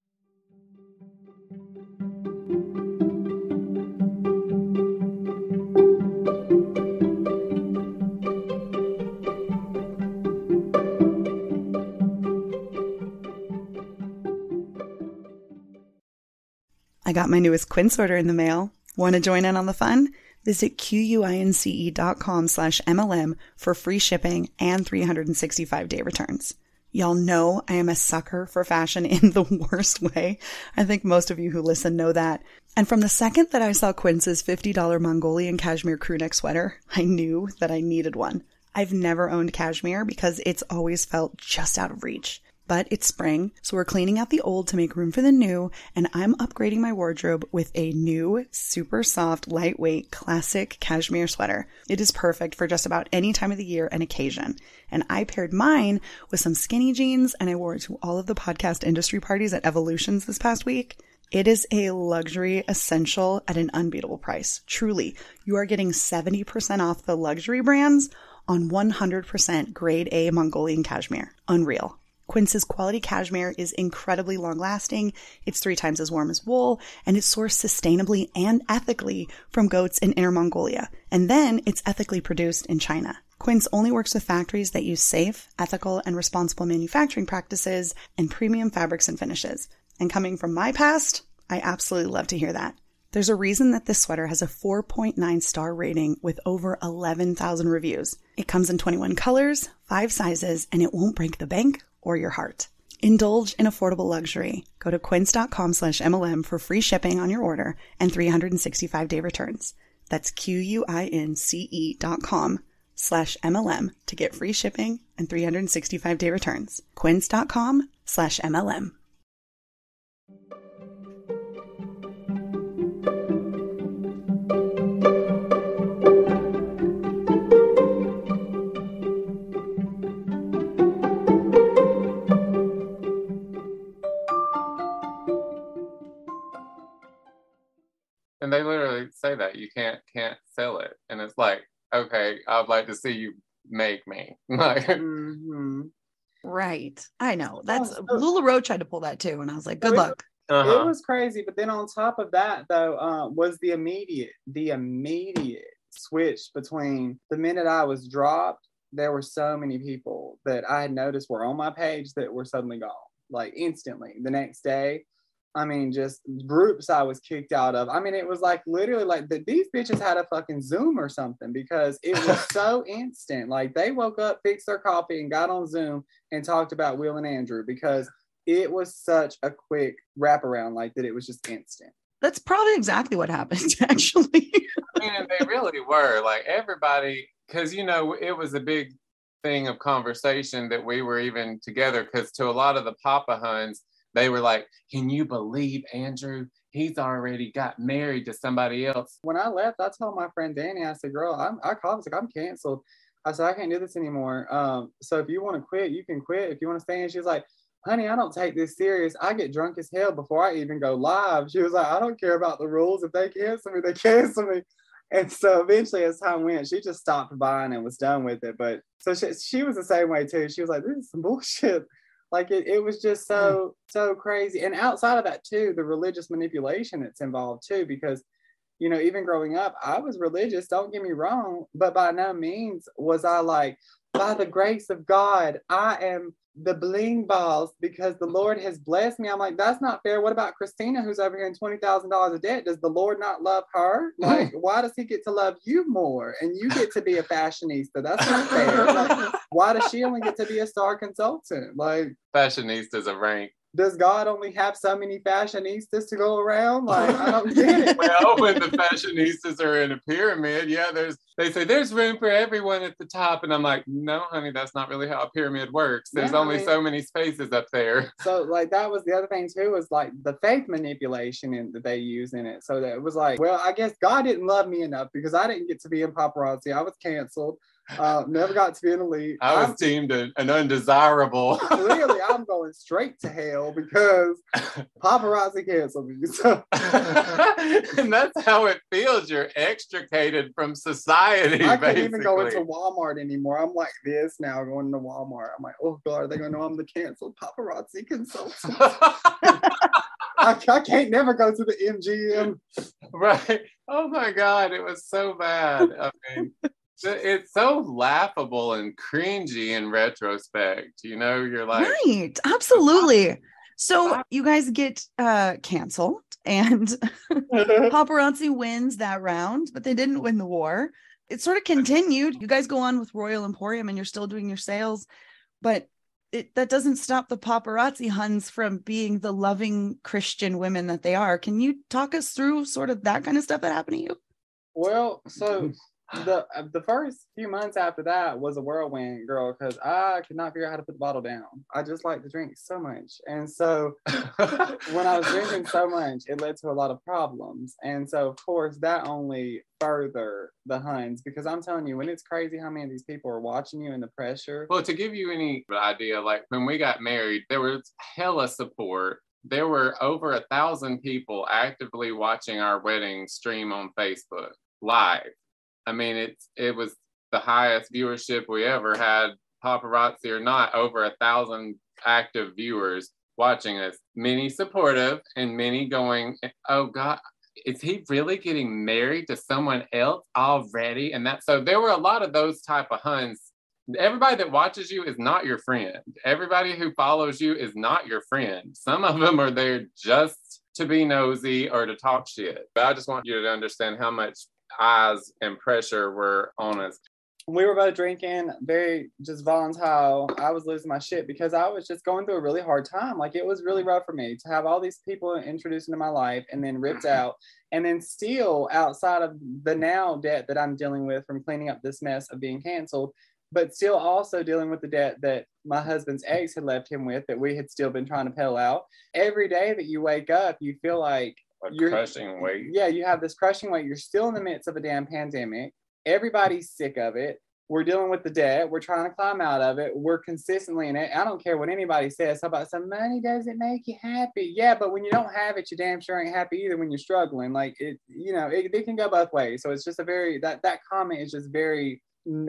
I got my newest Quince order in the mail. Want to join in on the fun? Visit QUINCE.com/MLM for free shipping and 365-day returns. Y'all know I am a sucker for fashion in the worst way. I think most of you who listen know that. And from the second that I saw Quince's $50 Mongolian cashmere crewneck sweater, I knew that I needed one. I've never owned cashmere because it's always felt just out of reach. But it's spring, so we're cleaning out the old to make room for the new, and I'm upgrading my wardrobe with a new, super soft, lightweight, classic cashmere sweater. It is perfect for just about any time of the year and occasion. And I paired mine with some skinny jeans, and I wore it to all of the podcast industry parties at Evolutions this past week. It is a luxury essential at an unbeatable price. Truly, you are getting 70% off the luxury brands on 100% grade A Mongolian cashmere. Unreal. Quince's quality cashmere is incredibly long-lasting, it's 3 times as warm as wool, and it's sourced sustainably and ethically from goats in Inner Mongolia. And then it's ethically produced in China. Quince only works with factories that use safe, ethical, and responsible manufacturing practices and premium fabrics and finishes. And coming from my past, I absolutely love to hear that. There's a reason that this sweater has a 4.9 star rating with over 11,000 reviews. It comes in 21 colors, 5 sizes, and it won't break the bank or your heart. Indulge in affordable luxury. Go to quince.com/MLM for free shipping on your order and 365-day returns. That's QUINCE.com/MLM to get free shipping and 365-day returns. Quince.com/MLM. And they literally say that you can't sell it, and it's like, okay, I'd like to see you make me. Like, Right. I know. That's LuLaRoe tried to pull that too, and I was like, good luck. It was crazy, but then on top of that, though, was the immediate switch between the minute I was dropped. There were so many people that I had noticed were on my page that were suddenly gone, like instantly. The next day, I mean, just groups I was kicked out of. I mean, it was like literally like these bitches had a fucking Zoom or something, because it was so instant. Like they woke up, fixed their coffee, and got on Zoom and talked about Will and Andrew, because it was such a quick wraparound like that. It was just instant. That's probably exactly what happened, actually. I mean, they really were. Like everybody, because, you know, it was a big thing of conversation that we were even together, because to a lot of the Papa Huns, they were like, can you believe Andrew? He's already got married to somebody else. When I left, I told my friend Danny, I said, girl, I called, I was like, I'm canceled. I said, I can't do this anymore. So if you want to quit, you can quit. If you want to stay in, she was like, honey, I don't take this serious. I get drunk as hell before I even go live. She was like, I don't care about the rules. If they cancel me, they cancel me. And so eventually, as time went, she just stopped buying and was done with it. But so she was the same way too. She was like, this is some bullshit. Like it was just so crazy. And outside of that too, the religious manipulation that's involved too, because, you know, even growing up, I was religious, don't get me wrong, but by no means was I like, by the grace of God, I am the bling balls because the Lord has blessed me. I'm like, that's not fair. What about Christina, who's over here in $20,000 of debt? Does the Lord not love her? Like, why does he get to love you more? And you get to be a fashionista. That's not fair. Like, why does she only get to be a star consultant? Like, fashionista is a rank does God only have so many fashionistas to go around? Like, I don't get it. Well, when the fashionistas are in a pyramid, they say there's room for everyone at the top. And I'm like, no, honey, that's not really how a pyramid works. There's only so many spaces up there. So like that was the other thing too, was like the faith manipulation that they use in it. So that it was like, well, I guess God didn't love me enough because I didn't get to be in paparazzi. I was canceled. Never got to be an elite. I was deemed an undesirable. Clearly, I'm going straight to hell because paparazzi canceled me. So. And that's how it feels. You're extricated from society. I can't even go into Walmart anymore. I'm like this now, going into Walmart. I'm like, oh God, are they going to know I'm the canceled paparazzi consultant? I can't never go to the MGM. Right. Oh my God, it was so bad. I mean, it's so laughable and cringy in retrospect. You know, you're like, right, absolutely. So you guys get canceled, and paparazzi wins that round, but they didn't win the war. It sort of continued. You guys go on with Royal Emporium, and you're still doing your sales, but that doesn't stop the paparazzi Huns from being the loving Christian women that they are. Can you talk us through sort of that kind of stuff that happened to you? Well, so the first few months after that was a whirlwind, girl, because I could not figure out how to put the bottle down. I just like to drink so much. And so when I was drinking so much, it led to a lot of problems. And so, of course, that only further the Huns, because I'm telling you, when it's crazy how many of these people are watching you and the pressure. Well, to give you any idea, like when we got married, there was hella support. There were over 1,000 people actively watching our wedding stream on Facebook live. I mean, it was the highest viewership we ever had, paparazzi or not, over 1,000 active viewers watching us. Many supportive and many going, oh God, is he really getting married to someone else already? And so there were a lot of those type of Huns. Everybody that watches you is not your friend. Everybody who follows you is not your friend. Some of them are there just to be nosy or to talk shit. But I just want you to understand how much eyes and pressure were on us. We were both drinking, very just volatile. I was losing my shit because I was just going through a really hard time. Like, it was really rough for me to have all these people introduced into my life and then ripped out, and then still outside of the now debt that I'm dealing with from cleaning up this mess of being canceled, but still also dealing with the debt that my husband's ex had left him with that we had still been trying to pedal out. Every day that you wake up, you feel like you're crushing weight. Yeah, you have this crushing weight. You're still in the midst of a damn pandemic. Everybody's sick of it. We're dealing with the debt. We're trying to climb out of it. We're consistently in it. I don't care what anybody says. How about some money doesn't make you happy? Yeah, but when you don't have it, you damn sure ain't happy either when you're struggling. Like, it, you know, it can go both ways. So it's just a very, that comment is just very,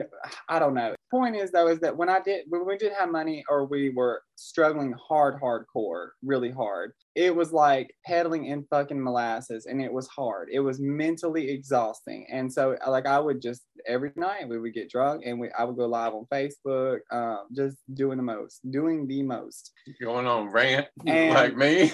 I don't know. The point is, though, is that when we did have money, or we were struggling hardcore, really hard, it was like pedaling in fucking molasses, and it was hard. It was mentally exhausting. And so, like, I would just, every night we would get drunk, and I would go live on Facebook, just doing the most. Going on rant, and like me.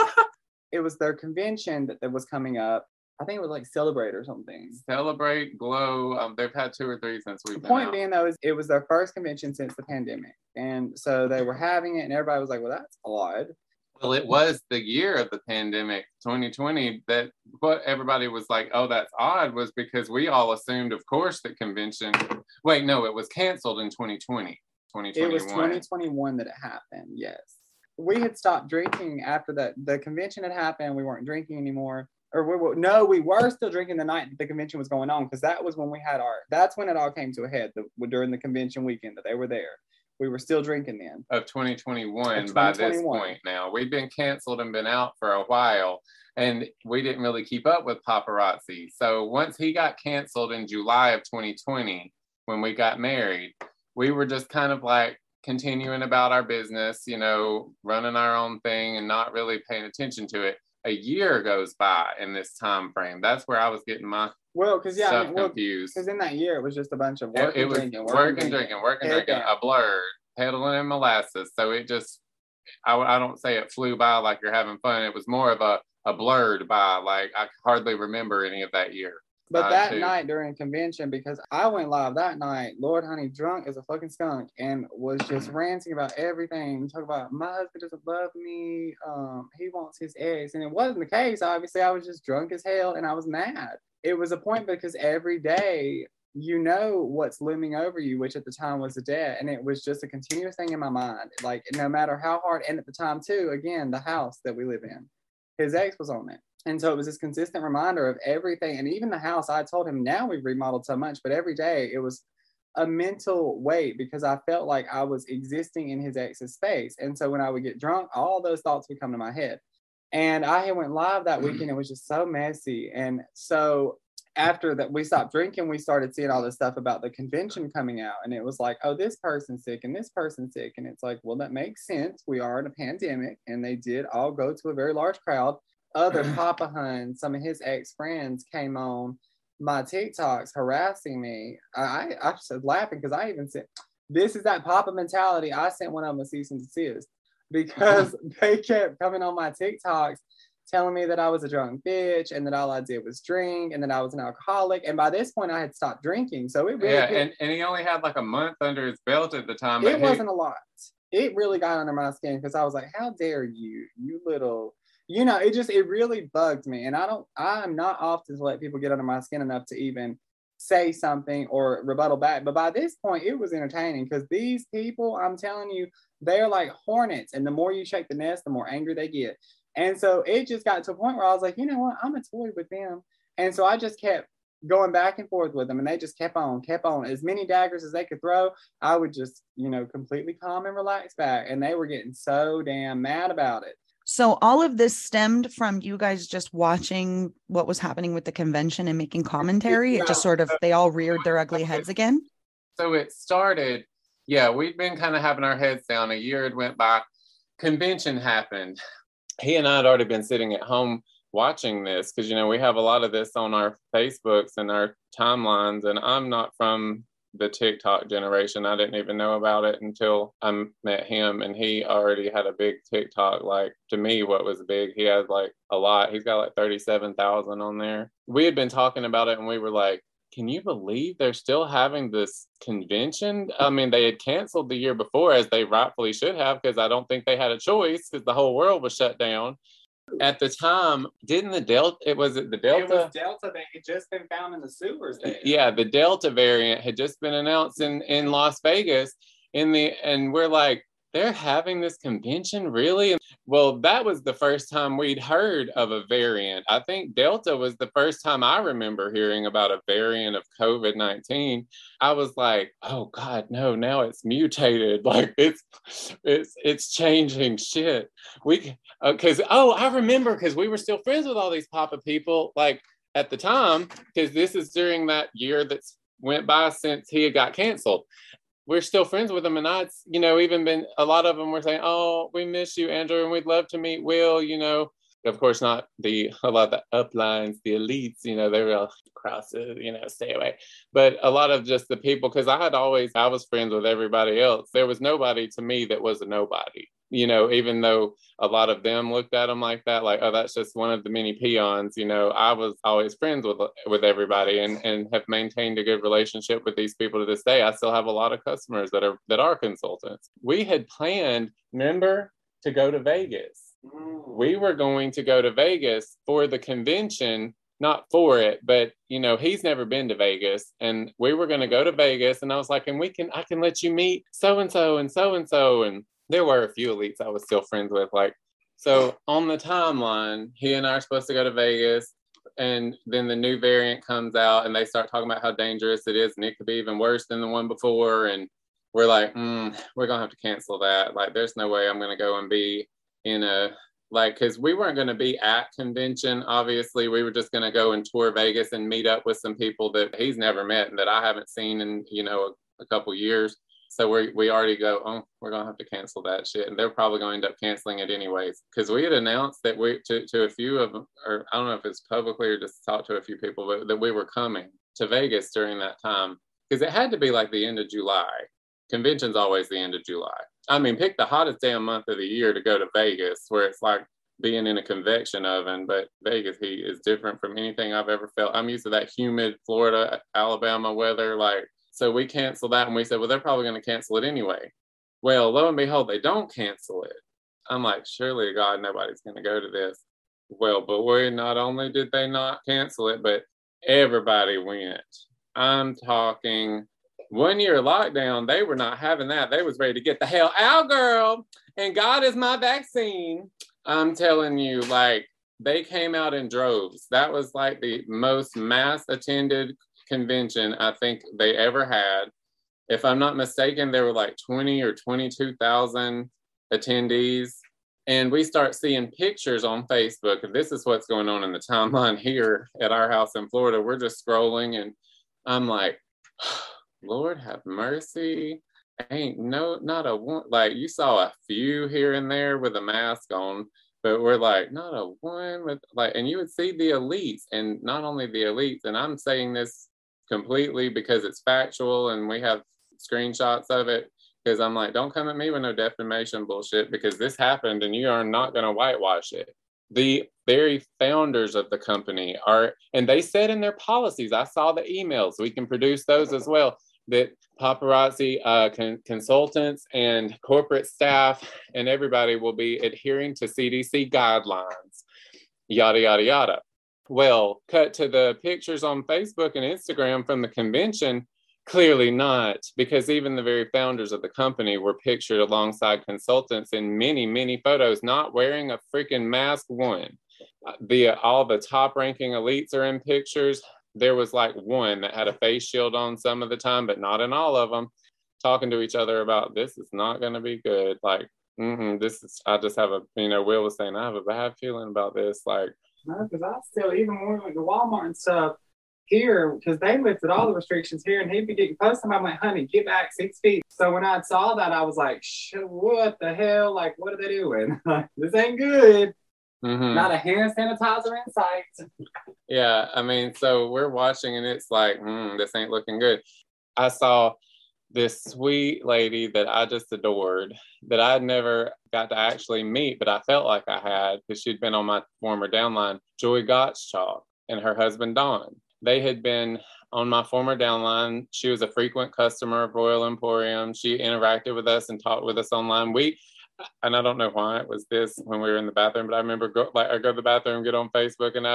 It was their convention that was coming up. I think it was like Celebrate or something. Celebrate, Glow. They've had 2 or 3 since we've been The point out. being, though, is it was their first convention since the pandemic. And so they were having it, and everybody was like, well, that's odd. Well, it was the year of the pandemic, 2020, that what everybody was like, oh, that's odd, was because we all assumed, of course, that convention. Wait, no, it was canceled in 2020. 2021. It was 2021 that it happened, yes. We had stopped drinking after that. The convention had happened. We weren't drinking anymore. Or we were still drinking the night that the convention was going on, because that was when we had that's when it all came to a head, during the convention weekend that they were there. We were still drinking then. Of 2021 by this point now. We've been canceled and been out for a while, and we didn't really keep up with paparazzi. So once he got canceled in July of 2020, when we got married, we were just kind of like continuing about our business, you know, running our own thing and not really paying attention to it. A year goes by in this time frame. That's where I was getting my stuff confused. Because in that year, it was just a bunch of work and drinking, a blur, pedaling in molasses. So it just, I don't say it flew by like you're having fun. It was more of a blurred by. Like, I hardly remember any of that year. But that night during convention, because I went live that night, Lord Honey, drunk as a fucking skunk, and was just ranting about everything. Talk about my husband doesn't love me. He wants his ex, and it wasn't the case. Obviously, I was just drunk as hell, and I was mad. It was a point because every day, you know what's looming over you, which at the time was the debt, and it was just a continuous thing in my mind. Like no matter how hard, and at the time too, again, the house that we live in, his ex was on it. And so it was this consistent reminder of everything. And even the house, I told him now we've remodeled so much, but every day it was a mental weight because I felt like I was existing in his ex's space. And so when I would get drunk, all those thoughts would come to my head. And I had went live that weekend. It was just so messy. And so after that, we stopped drinking. We started seeing all this stuff about the convention coming out. And it was like, oh, this person's sick and this person's sick. And it's like, well, that makes sense. We are in a pandemic. And they did all go to a very large crowd. Other Papa Hun, some of his ex-friends came on my TikToks harassing me. I started laughing because I even said, this is that Papa mentality. I sent one of them a cease and desist because they kept coming on my TikToks telling me that I was a drunk bitch and that all I did was drink and that I was an alcoholic. And by this point I had stopped drinking. So it really and he only had like a month under his belt at the time. It wasn't a lot. It really got under my skin because I was like, how dare you, you little... You know, it really bugged me. And I'm not often to let people get under my skin enough to even say something or rebuttal back. But by this point, it was entertaining because these people, I'm telling you, they're like hornets. And the more you shake the nest, the more angry they get. And so it just got to a point where I was like, you know what, I'm a toy with them. And so I just kept going back and forth with them. And they just kept on. As many daggers as they could throw, I would just, you know, completely calm and relax back. And they were getting so damn mad about it. So all of this stemmed from you guys just watching what was happening with the convention and making commentary. It just sort of, they all reared their ugly heads again. So it started, we'd been kind of having our heads down. A year had went by. Convention happened. He and I had already been sitting at home watching this because, you know, we have a lot of this on our Facebooks and our timelines. And I'm not from the TikTok generation. I didn't even know about it until I met him, and he already had a big TikTok. Like, to me, what was big, he has like a lot. He's got like 37,000 on there. We had been talking about it and we were like, can you believe they're still having this convention? I mean, they had canceled the year before, as they rightfully should have, because I don't think they had a choice because the whole world was shut down. At the time, didn't the Delta, It was Delta that had just been found in the sewers there. Yeah, the Delta variant had just been announced in Las Vegas. And we're like, they're having this convention, really? Well, that was the first time we'd heard of a variant. I think Delta was the first time I remember hearing about a variant of COVID-19. I was like, oh God, no, now it's mutated. Like it's changing shit. I remember because we were still friends with all these Papa people, like at the time, because this is during that year that's went by since he had got canceled. We're still friends with them. And I'd, you know, even been, a lot of them were saying, oh, we miss you, Andrew, and we'd love to meet Will, you know. Of course, not a lot of the uplines, the elites, you know, they were all crosses, you know, stay away. But a lot of just the people, because I was friends with everybody else. There was nobody to me that was a nobody, you know, even though a lot of them looked at them like that, like, oh, that's just one of the many peons, you know. I was always friends with everybody and have maintained a good relationship with these people to this day. I still have a lot of customers that are consultants. We had planned, remember, to go to Vegas. We were going to go to Vegas for the convention, not for it, but you know, he's never been to Vegas, and we were going to go to Vegas. And I was like, I can let you meet so-and-so and so-and-so. And there were a few elites I was still friends with. Like, so on the timeline, he and I are supposed to go to Vegas, and then the new variant comes out and they start talking about how dangerous it is. And it could be even worse than the one before. And we're like, we're going to have to cancel that. Like, there's no way I'm going to go and be in a, like, because we weren't going to be at convention. Obviously, we were just going to go and tour Vegas and meet up with some people that he's never met and that I haven't seen in, you know, a couple years. So we already go, oh, we're going to have to cancel that shit. And they're probably going to end up canceling it anyways. Because we had announced that we, to a few of them, or I don't know if it's publicly or just talked to a few people, but that we were coming to Vegas during that time. Because it had to be like the end of July. Convention's always the end of July. I mean, pick the hottest damn month of the year to go to Vegas, where it's like being in a convection oven, but Vegas heat is different from anything I've ever felt. I'm used to that humid Florida, Alabama weather. Like, so we canceled that and we said, well, they're probably going to cancel it anyway. Well, lo and behold, they don't cancel it. I'm like, surely God, nobody's going to go to this. Well, boy, not only did they not cancel it, but everybody went. I'm talking 1 year lockdown. They were not having that. They was ready to get the hell out, girl. And God is my vaccine. I'm telling you, like, they came out in droves. That was like the most mass attended convention I think they ever had. If I'm not mistaken, there were like 20 or 22,000 attendees. And we start seeing pictures on Facebook. And this is what's going on in the timeline here at our house in Florida. We're just scrolling and I'm like, Lord have mercy. Ain't not a one, like you saw a few here and there with a mask on, but we're like, not a one with like, and you would see the elites, and not only the elites, and I'm saying this completely because it's factual and we have screenshots of it, because I'm like, don't come at me with no defamation bullshit, because this happened and you are not going to whitewash it. The very founders of the company are, and they said in their policies, I saw the emails, we can produce those as well, that paparazzi consultants and corporate staff and everybody will be adhering to CDC guidelines, yada, yada, yada. Well, cut to the pictures on Facebook and Instagram from the convention. Clearly not, because even the very founders of the company were pictured alongside consultants in many, many photos, not wearing a freaking mask one. All the top-ranking elites are in pictures. There was like one that had a face shield on some of the time, but not in all of them, talking to each other about this is not going to be good. Like, this is, I just have a, Will was saying, I have a bad feeling about this. Like, no, because I still, even when we went to Walmart and stuff, here, because they lifted all the restrictions here, and he'd be getting close to me. I'm like, honey, get back 6 feet. So when I saw that, I was like, what the hell? Like, what are they doing? This ain't good. Not a hand sanitizer in sight. Yeah, I mean, so we're watching, and it's like, this ain't looking good. I saw this sweet lady that I just adored, that I'd never got to actually meet, but I felt like I had, because she'd been on my former downline, Joy Gottschalk, and her husband, Don. They had been on my former downline. She was a frequent customer of Royal Emporium. She interacted with us and talked with us online. And I don't know why it was this when we were in the bathroom, but I remember I go to the bathroom, get on Facebook, and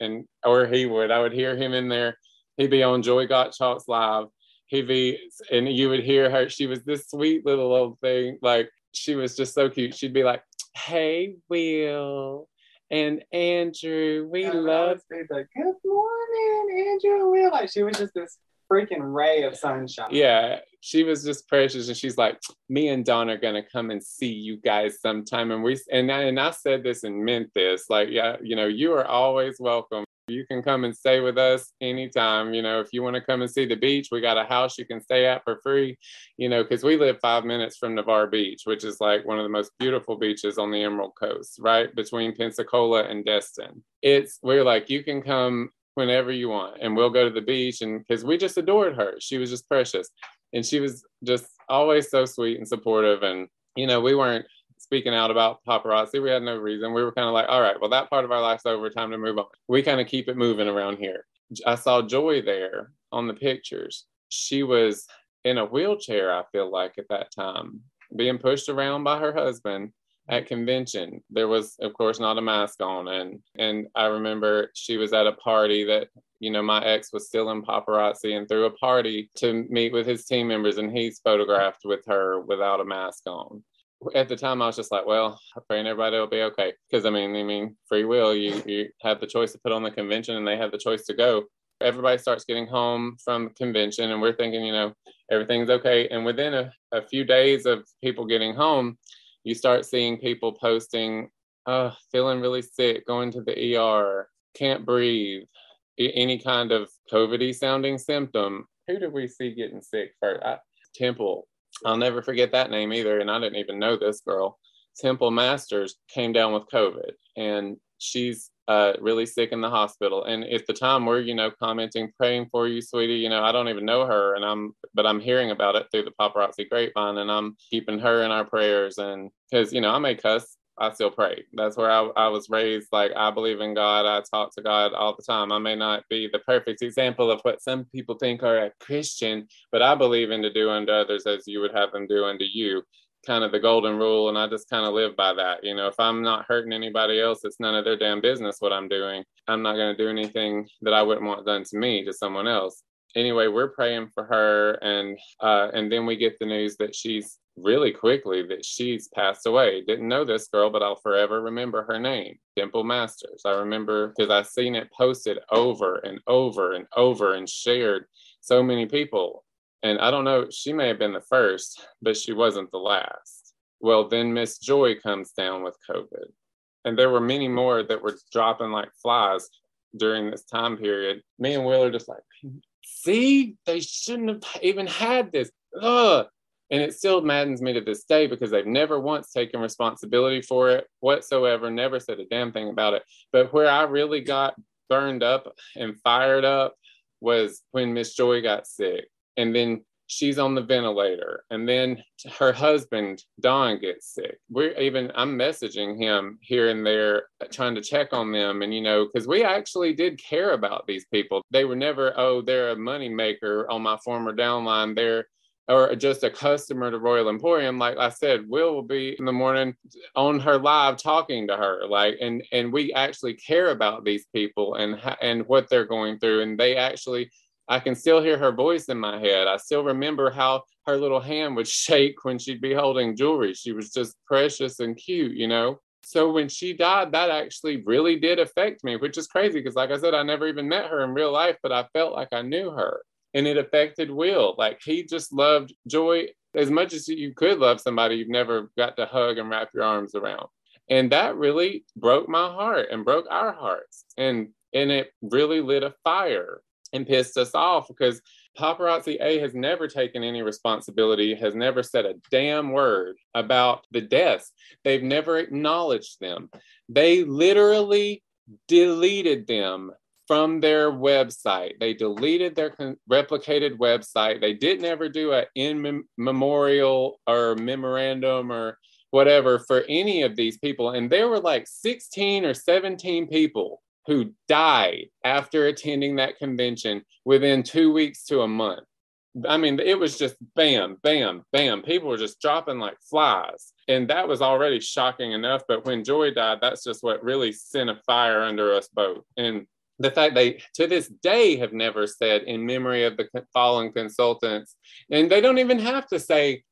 I would hear him in there. He'd be on Joy Gottschalk's live. And you would hear her. She was this sweet little old thing. Like, she was just so cute. She'd be like, hey, Will and Andrew, we love. Good morning, Andrew. Will. Like, she was just this freaking ray of sunshine. Yeah, she was just precious, and she's like, me and Dawn are gonna come and see you guys sometime, and I said this and meant this, like, yeah, you are always welcome. You can come and stay with us anytime. If you want to come and see the beach, we got a house you can stay at for free, because we live 5 minutes from Navarre Beach, which is like one of the most beautiful beaches on the Emerald Coast, right between Pensacola and Destin. We're like, you can come whenever you want, and we'll go to the beach, and because we just adored her. She was just precious, and she was just always so sweet and supportive. And we weren't speaking out about paparazzi. We had no reason. We were kind of like, all right, well, that part of our life's over, time to move on. We kind of keep it moving around here. I saw Joy there on the pictures. She was in a wheelchair, I feel like, at that time, being pushed around by her husband at convention. There was, of course, not a mask on. And I remember she was at a party that, my ex was still in paparazzi and threw a party to meet with his team members, and he's photographed with her without a mask on. At the time, I was just like, well, I'm praying everybody will be okay. Because, I mean, free will, you have the choice to put on the convention, and they have the choice to go. Everybody starts getting home from convention, and we're thinking, everything's okay. And within a few days of people getting home, you start seeing people posting, feeling really sick, going to the ER, can't breathe, any kind of COVID-y sounding symptom. Who did we see getting sick first? Temple. I'll never forget that name either. And I didn't even know this girl. Temple Masters came down with COVID, and she's really sick in the hospital. And at the time we're, commenting, praying for you, sweetie. I don't even know her, but I'm hearing about it through the paparazzi grapevine, and I'm keeping her in our prayers. And because, I may cuss I still pray. That's where I was raised. Like, I believe in God. I talk to God all the time. I may not be the perfect example of what some people think are a Christian, but I believe in to do unto others as you would have them do unto you, kind of the golden rule. And I just kind of live by that. You know, if I'm not hurting anybody else, it's none of their damn business what I'm doing. I'm not going to do anything that I wouldn't want done to me, to someone else. Anyway, we're praying for her, and then we get the news that she's really quickly that she's passed away. Didn't know this girl, but I'll forever remember her name, Dimple Masters. I remember because I've seen it posted over and over and over and shared so many people. And I don't know, she may have been the first, but she wasn't the last. Well, then Miss Joy comes down with COVID. And there were many more that were dropping like flies during this time period. Me and Will are just like, see, they shouldn't have even had this. Ugh. And it still maddens me to this day because they've never once taken responsibility for it whatsoever, never said a damn thing about it. But where I really got burned up and fired up was when Miss Joy got sick. And then she's on the ventilator. And then her husband, Don, gets sick. I'm messaging him here and there, trying to check on them. And, you know, because we actually did care about these people. They were never, they're a money maker on my former downline. Or just a customer to Royal Emporium. Like I said, Will be in the morning on her live talking to her, like, and we actually care about these people and what they're going through. And they actually, I can still hear her voice in my head. I still remember how her little hand would shake when she'd be holding jewelry. She was just precious and cute, you know? So when she died, that actually really did affect me, which is crazy because, like I said, I never even met her in real life, but I felt like I knew her. And it affected Will. Like, he just loved Joy as much as you could love somebody you've never got to hug and wrap your arms around. And that really broke my heart and broke our hearts. And it really lit a fire and pissed us off because Paparazzi A has never taken any responsibility, has never said a damn word about the deaths. They've never acknowledged them. They literally deleted them from their website. They deleted their replicated website. They didn't ever do an in memorial or memorandum or whatever for any of these people. And there were like 16 or 17 people who died after attending that convention within 2 weeks to a month. I mean, it was just bam, bam, bam. People were just dropping like flies. And that was already shocking enough. But when Joy died, that's just what really sent a fire under us both. And the fact they, to this day, have never said in memory of the fallen consultants, and they don't even have to say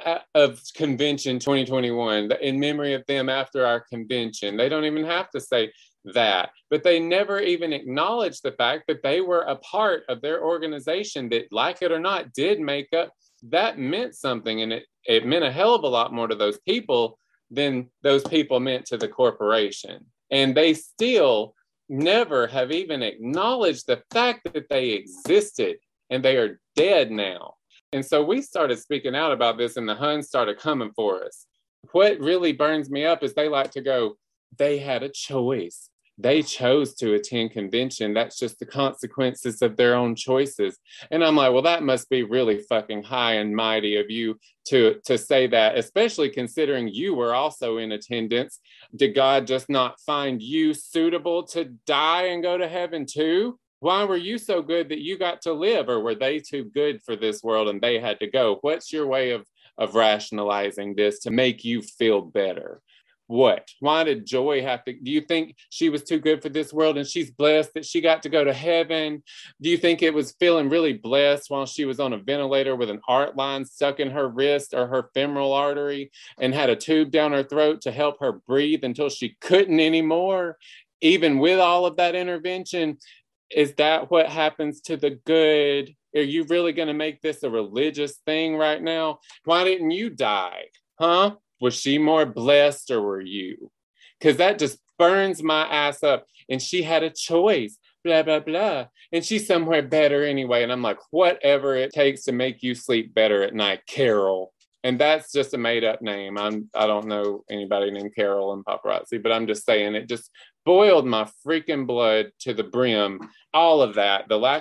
of convention 2021, in memory of them after our convention. They don't even have to say that, but they never even acknowledged the fact that they were a part of their organization that, like it or not, did make up. That meant something, and it meant a hell of a lot more to those people than those people meant to the corporation. And they still never have even acknowledged the fact that they existed, and they are dead now. And so we started speaking out about this, and the Huns started coming for us. What really burns me up is they like to go, they had a choice. They chose to attend convention. That's just the consequences of their own choices. And I'm like, well, that must be really fucking high and mighty of you to say that, especially considering you were also in attendance. Did God just not find you suitable to die and go to heaven too? Why were you so good that you got to live? Or were they too good for this world and they had to go? What's your way of rationalizing this to make you feel better? What? Why did Joy have to? Do you think she was too good for this world and she's blessed that she got to go to heaven? Do you think it was feeling really blessed while she was on a ventilator with an art line stuck in her wrist or her femoral artery and had a tube down her throat to help her breathe until she couldn't anymore? Even with all of that intervention, is that what happens to the good? Are you really going to make this a religious thing right now? Why didn't you die? Huh? Was she more blessed or were you? Because that just burns my ass up. And she had a choice, blah, blah, blah. And she's somewhere better anyway. And I'm like, whatever it takes to make you sleep better at night, Carol. And that's just a made up name. I don't know anybody named Carol in Paparazzi, but I'm just saying it just boiled my freaking blood to the brim. All of that, the lack of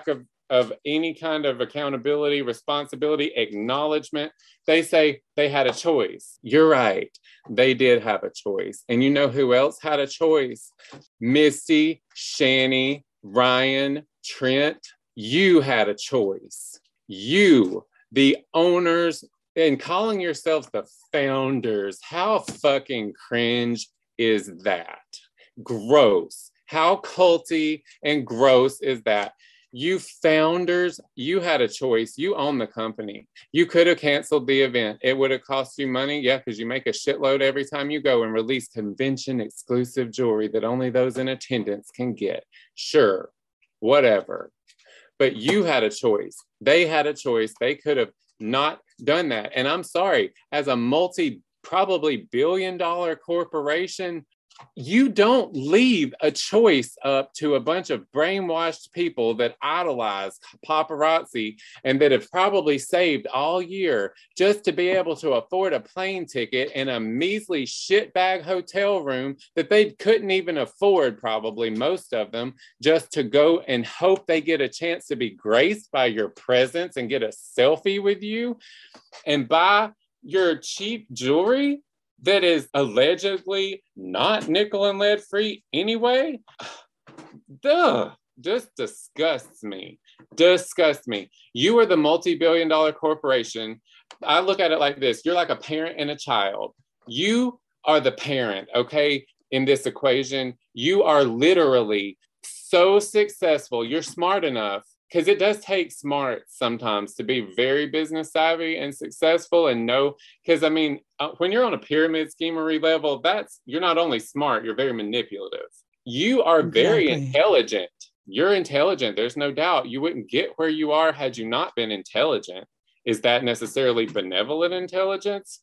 of any kind of accountability, responsibility, acknowledgement. They say they had a choice. You're right. They did have a choice. And you know who else had a choice? Misty, Shani, Ryan, Trent. You had a choice. You, the owners, and calling yourselves the founders. How fucking cringe is that? Gross. How culty and gross is that? You founders, you had a choice. You own the company. You could have canceled the event. It would have cost you money. Yeah, because you make a shitload every time you go and release convention exclusive jewelry that only those in attendance can get. Sure, whatever. But you had a choice. They had a choice. They could have not done that. And I'm sorry, as a probably billion-dollar corporation, you don't leave a choice up to a bunch of brainwashed people that idolize paparazzi and that have probably saved all year just to be able to afford a plane ticket and a measly shitbag hotel room that they couldn't even afford, probably most of them, just to go and hope they get a chance to be graced by your presence and get a selfie with you and buy your cheap jewelry that is allegedly not nickel and lead free anyway. Duh, just disgusts me. Disgusts me. You are the multi-billion-dollar corporation. I look at it like this. You're like a parent and a child. You are the parent, okay, in this equation. You are literally so successful. You're smart enough, because it does take smarts sometimes to be very business savvy and successful and know, because I mean, when you're on a pyramid schemery level, you're not only smart, you're very manipulative. You are very intelligent. You're intelligent. There's no doubt. You wouldn't get where you are had you not been intelligent. Is that necessarily benevolent intelligence?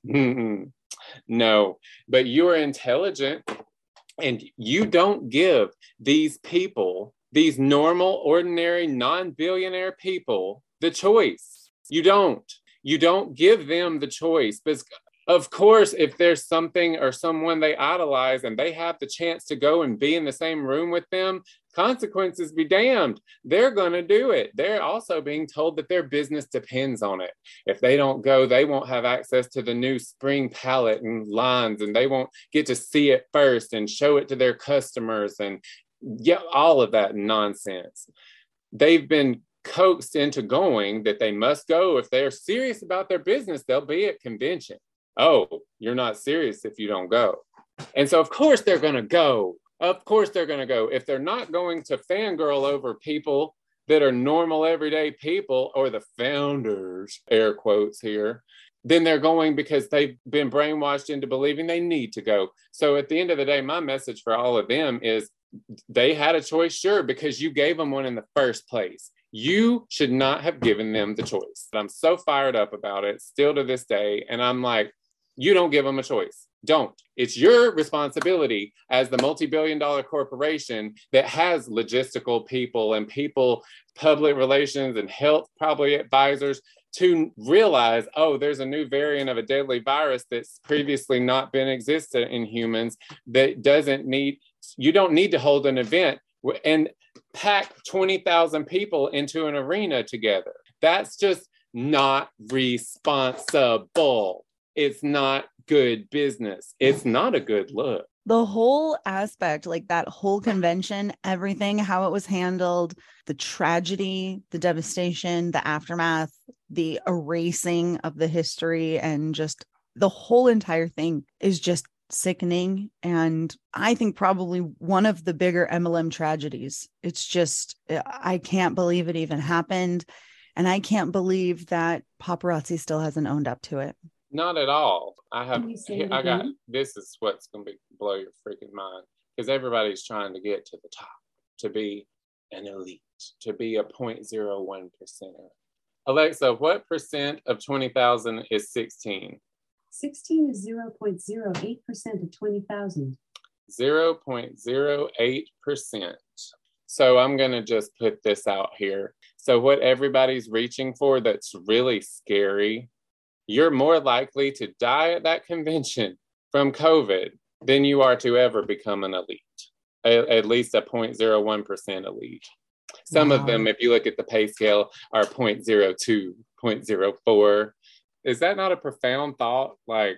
No, but you are intelligent and you don't give these people, these normal, ordinary, non-billionaire people, the choice. You don't give them the choice. Because of course, if there's something or someone they idolize and they have the chance to go and be in the same room with them, consequences be damned. They're going to do it. They're also being told that their business depends on it. If they don't go, they won't have access to the new spring palette and lines, and they won't get to see it first and show it to their customers, and yeah, all of that nonsense. They've been coaxed into going that they must go. If they're serious about their business, they'll be at convention. Oh, you're not serious if you don't go. And so, of course, they're going to go. Of course, they're going to go. If they're not going to fangirl over people that are normal, everyday people, or the founders, air quotes here, then they're going because they've been brainwashed into believing they need to go. So at the end of the day, my message for all of them is they had a choice, sure, because you gave them one in the first place. You should not have given them the choice. I'm so fired up about it still to this day. And I'm like, you don't give them a choice. Don't. It's your responsibility as the multi-billion-dollar corporation that has logistical people and people, public relations and health probably advisors, to realize, oh, there's a new variant of a deadly virus that's previously not been existent in humans that you don't need to hold an event and pack 20,000 people into an arena together. That's just not responsible. It's not good business. It's not a good look. The whole aspect, like that whole convention, everything, how it was handled, the tragedy, the devastation, the aftermath, the erasing of the history, and just the whole entire thing is just sickening. And I think probably one of the bigger MLM tragedies. It's just, I can't believe it even happened. And I can't believe that paparazzi still hasn't owned up to it. Not at all. This is what's going to blow your freaking mind, because everybody's trying to get to the top, to be an elite, to be a 0.01%. Alexa, what percent of 20,000 is 16? 16 is 0.08% of 20,000. 0.08%. So I'm going to just put this out here. So what everybody's reaching for that's really scary, you're more likely to die at that convention from COVID than you are to ever become an elite, at least a 0.01% elite. Some Wow. of them, if you look at the pay scale, are 0.02, 0.04. Is that not a profound thought? Like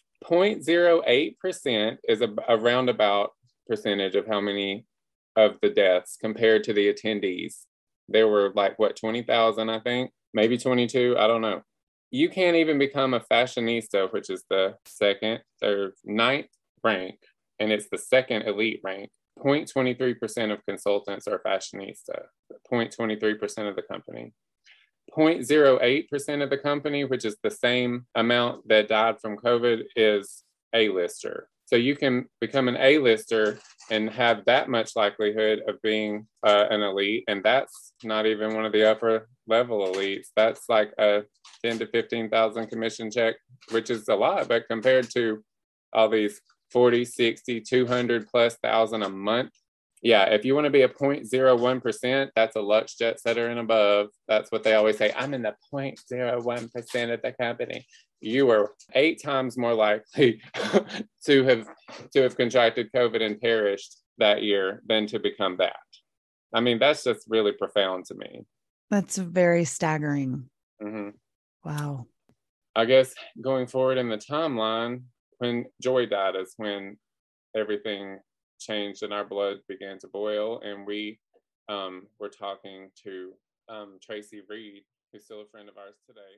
0.08% is a roundabout percentage of how many of the deaths compared to the attendees. There were like, what, 20,000, I think, maybe 22. I don't know. You can't even become a fashionista, which is the ninth rank, and it's the second elite rank. 0.23% of consultants are fashionista, 0.23% of the company. 0.08% of the company, which is the same amount that died from COVID, is A-lister. So you can become an A-lister and have that much likelihood of being an elite. And that's not even one of the upper level elites. That's like a 10 to 15,000 commission check, which is a lot, but compared to all these 40, 60, 200 plus thousand a month. Yeah, if you want to be a 0.01%, that's a Lux jet setter and above. That's what they always say. I'm in the 0.01% of the company. You are 8 times more likely to have contracted COVID and perished that year than to become that. I mean, that's just really profound to me. That's very staggering. Mm-hmm. Wow. I guess going forward in the timeline, when Joy died is when everything changed and our blood began to boil. And we were talking to Tracy Reed, who's still a friend of ours today.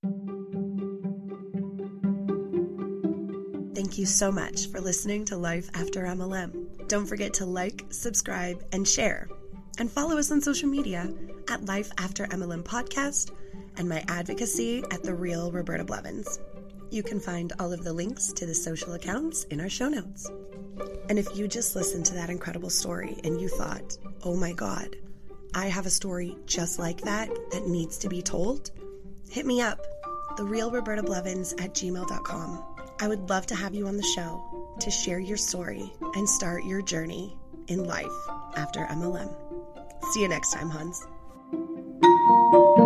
Thank you so much for listening to Life After MLM. Don't forget to like, subscribe, and share. And follow us on social media at Life After MLM Podcast and my advocacy at The Real Roberta Blevins. You can find all of the links to the social accounts in our show notes. And if you just listened to that incredible story and you thought, oh my God, I have a story just like that needs to be told, hit me up, therealrobertablevins@gmail.com. I would love to have you on the show to share your story and start your journey in life after MLM. See you next time, Hans.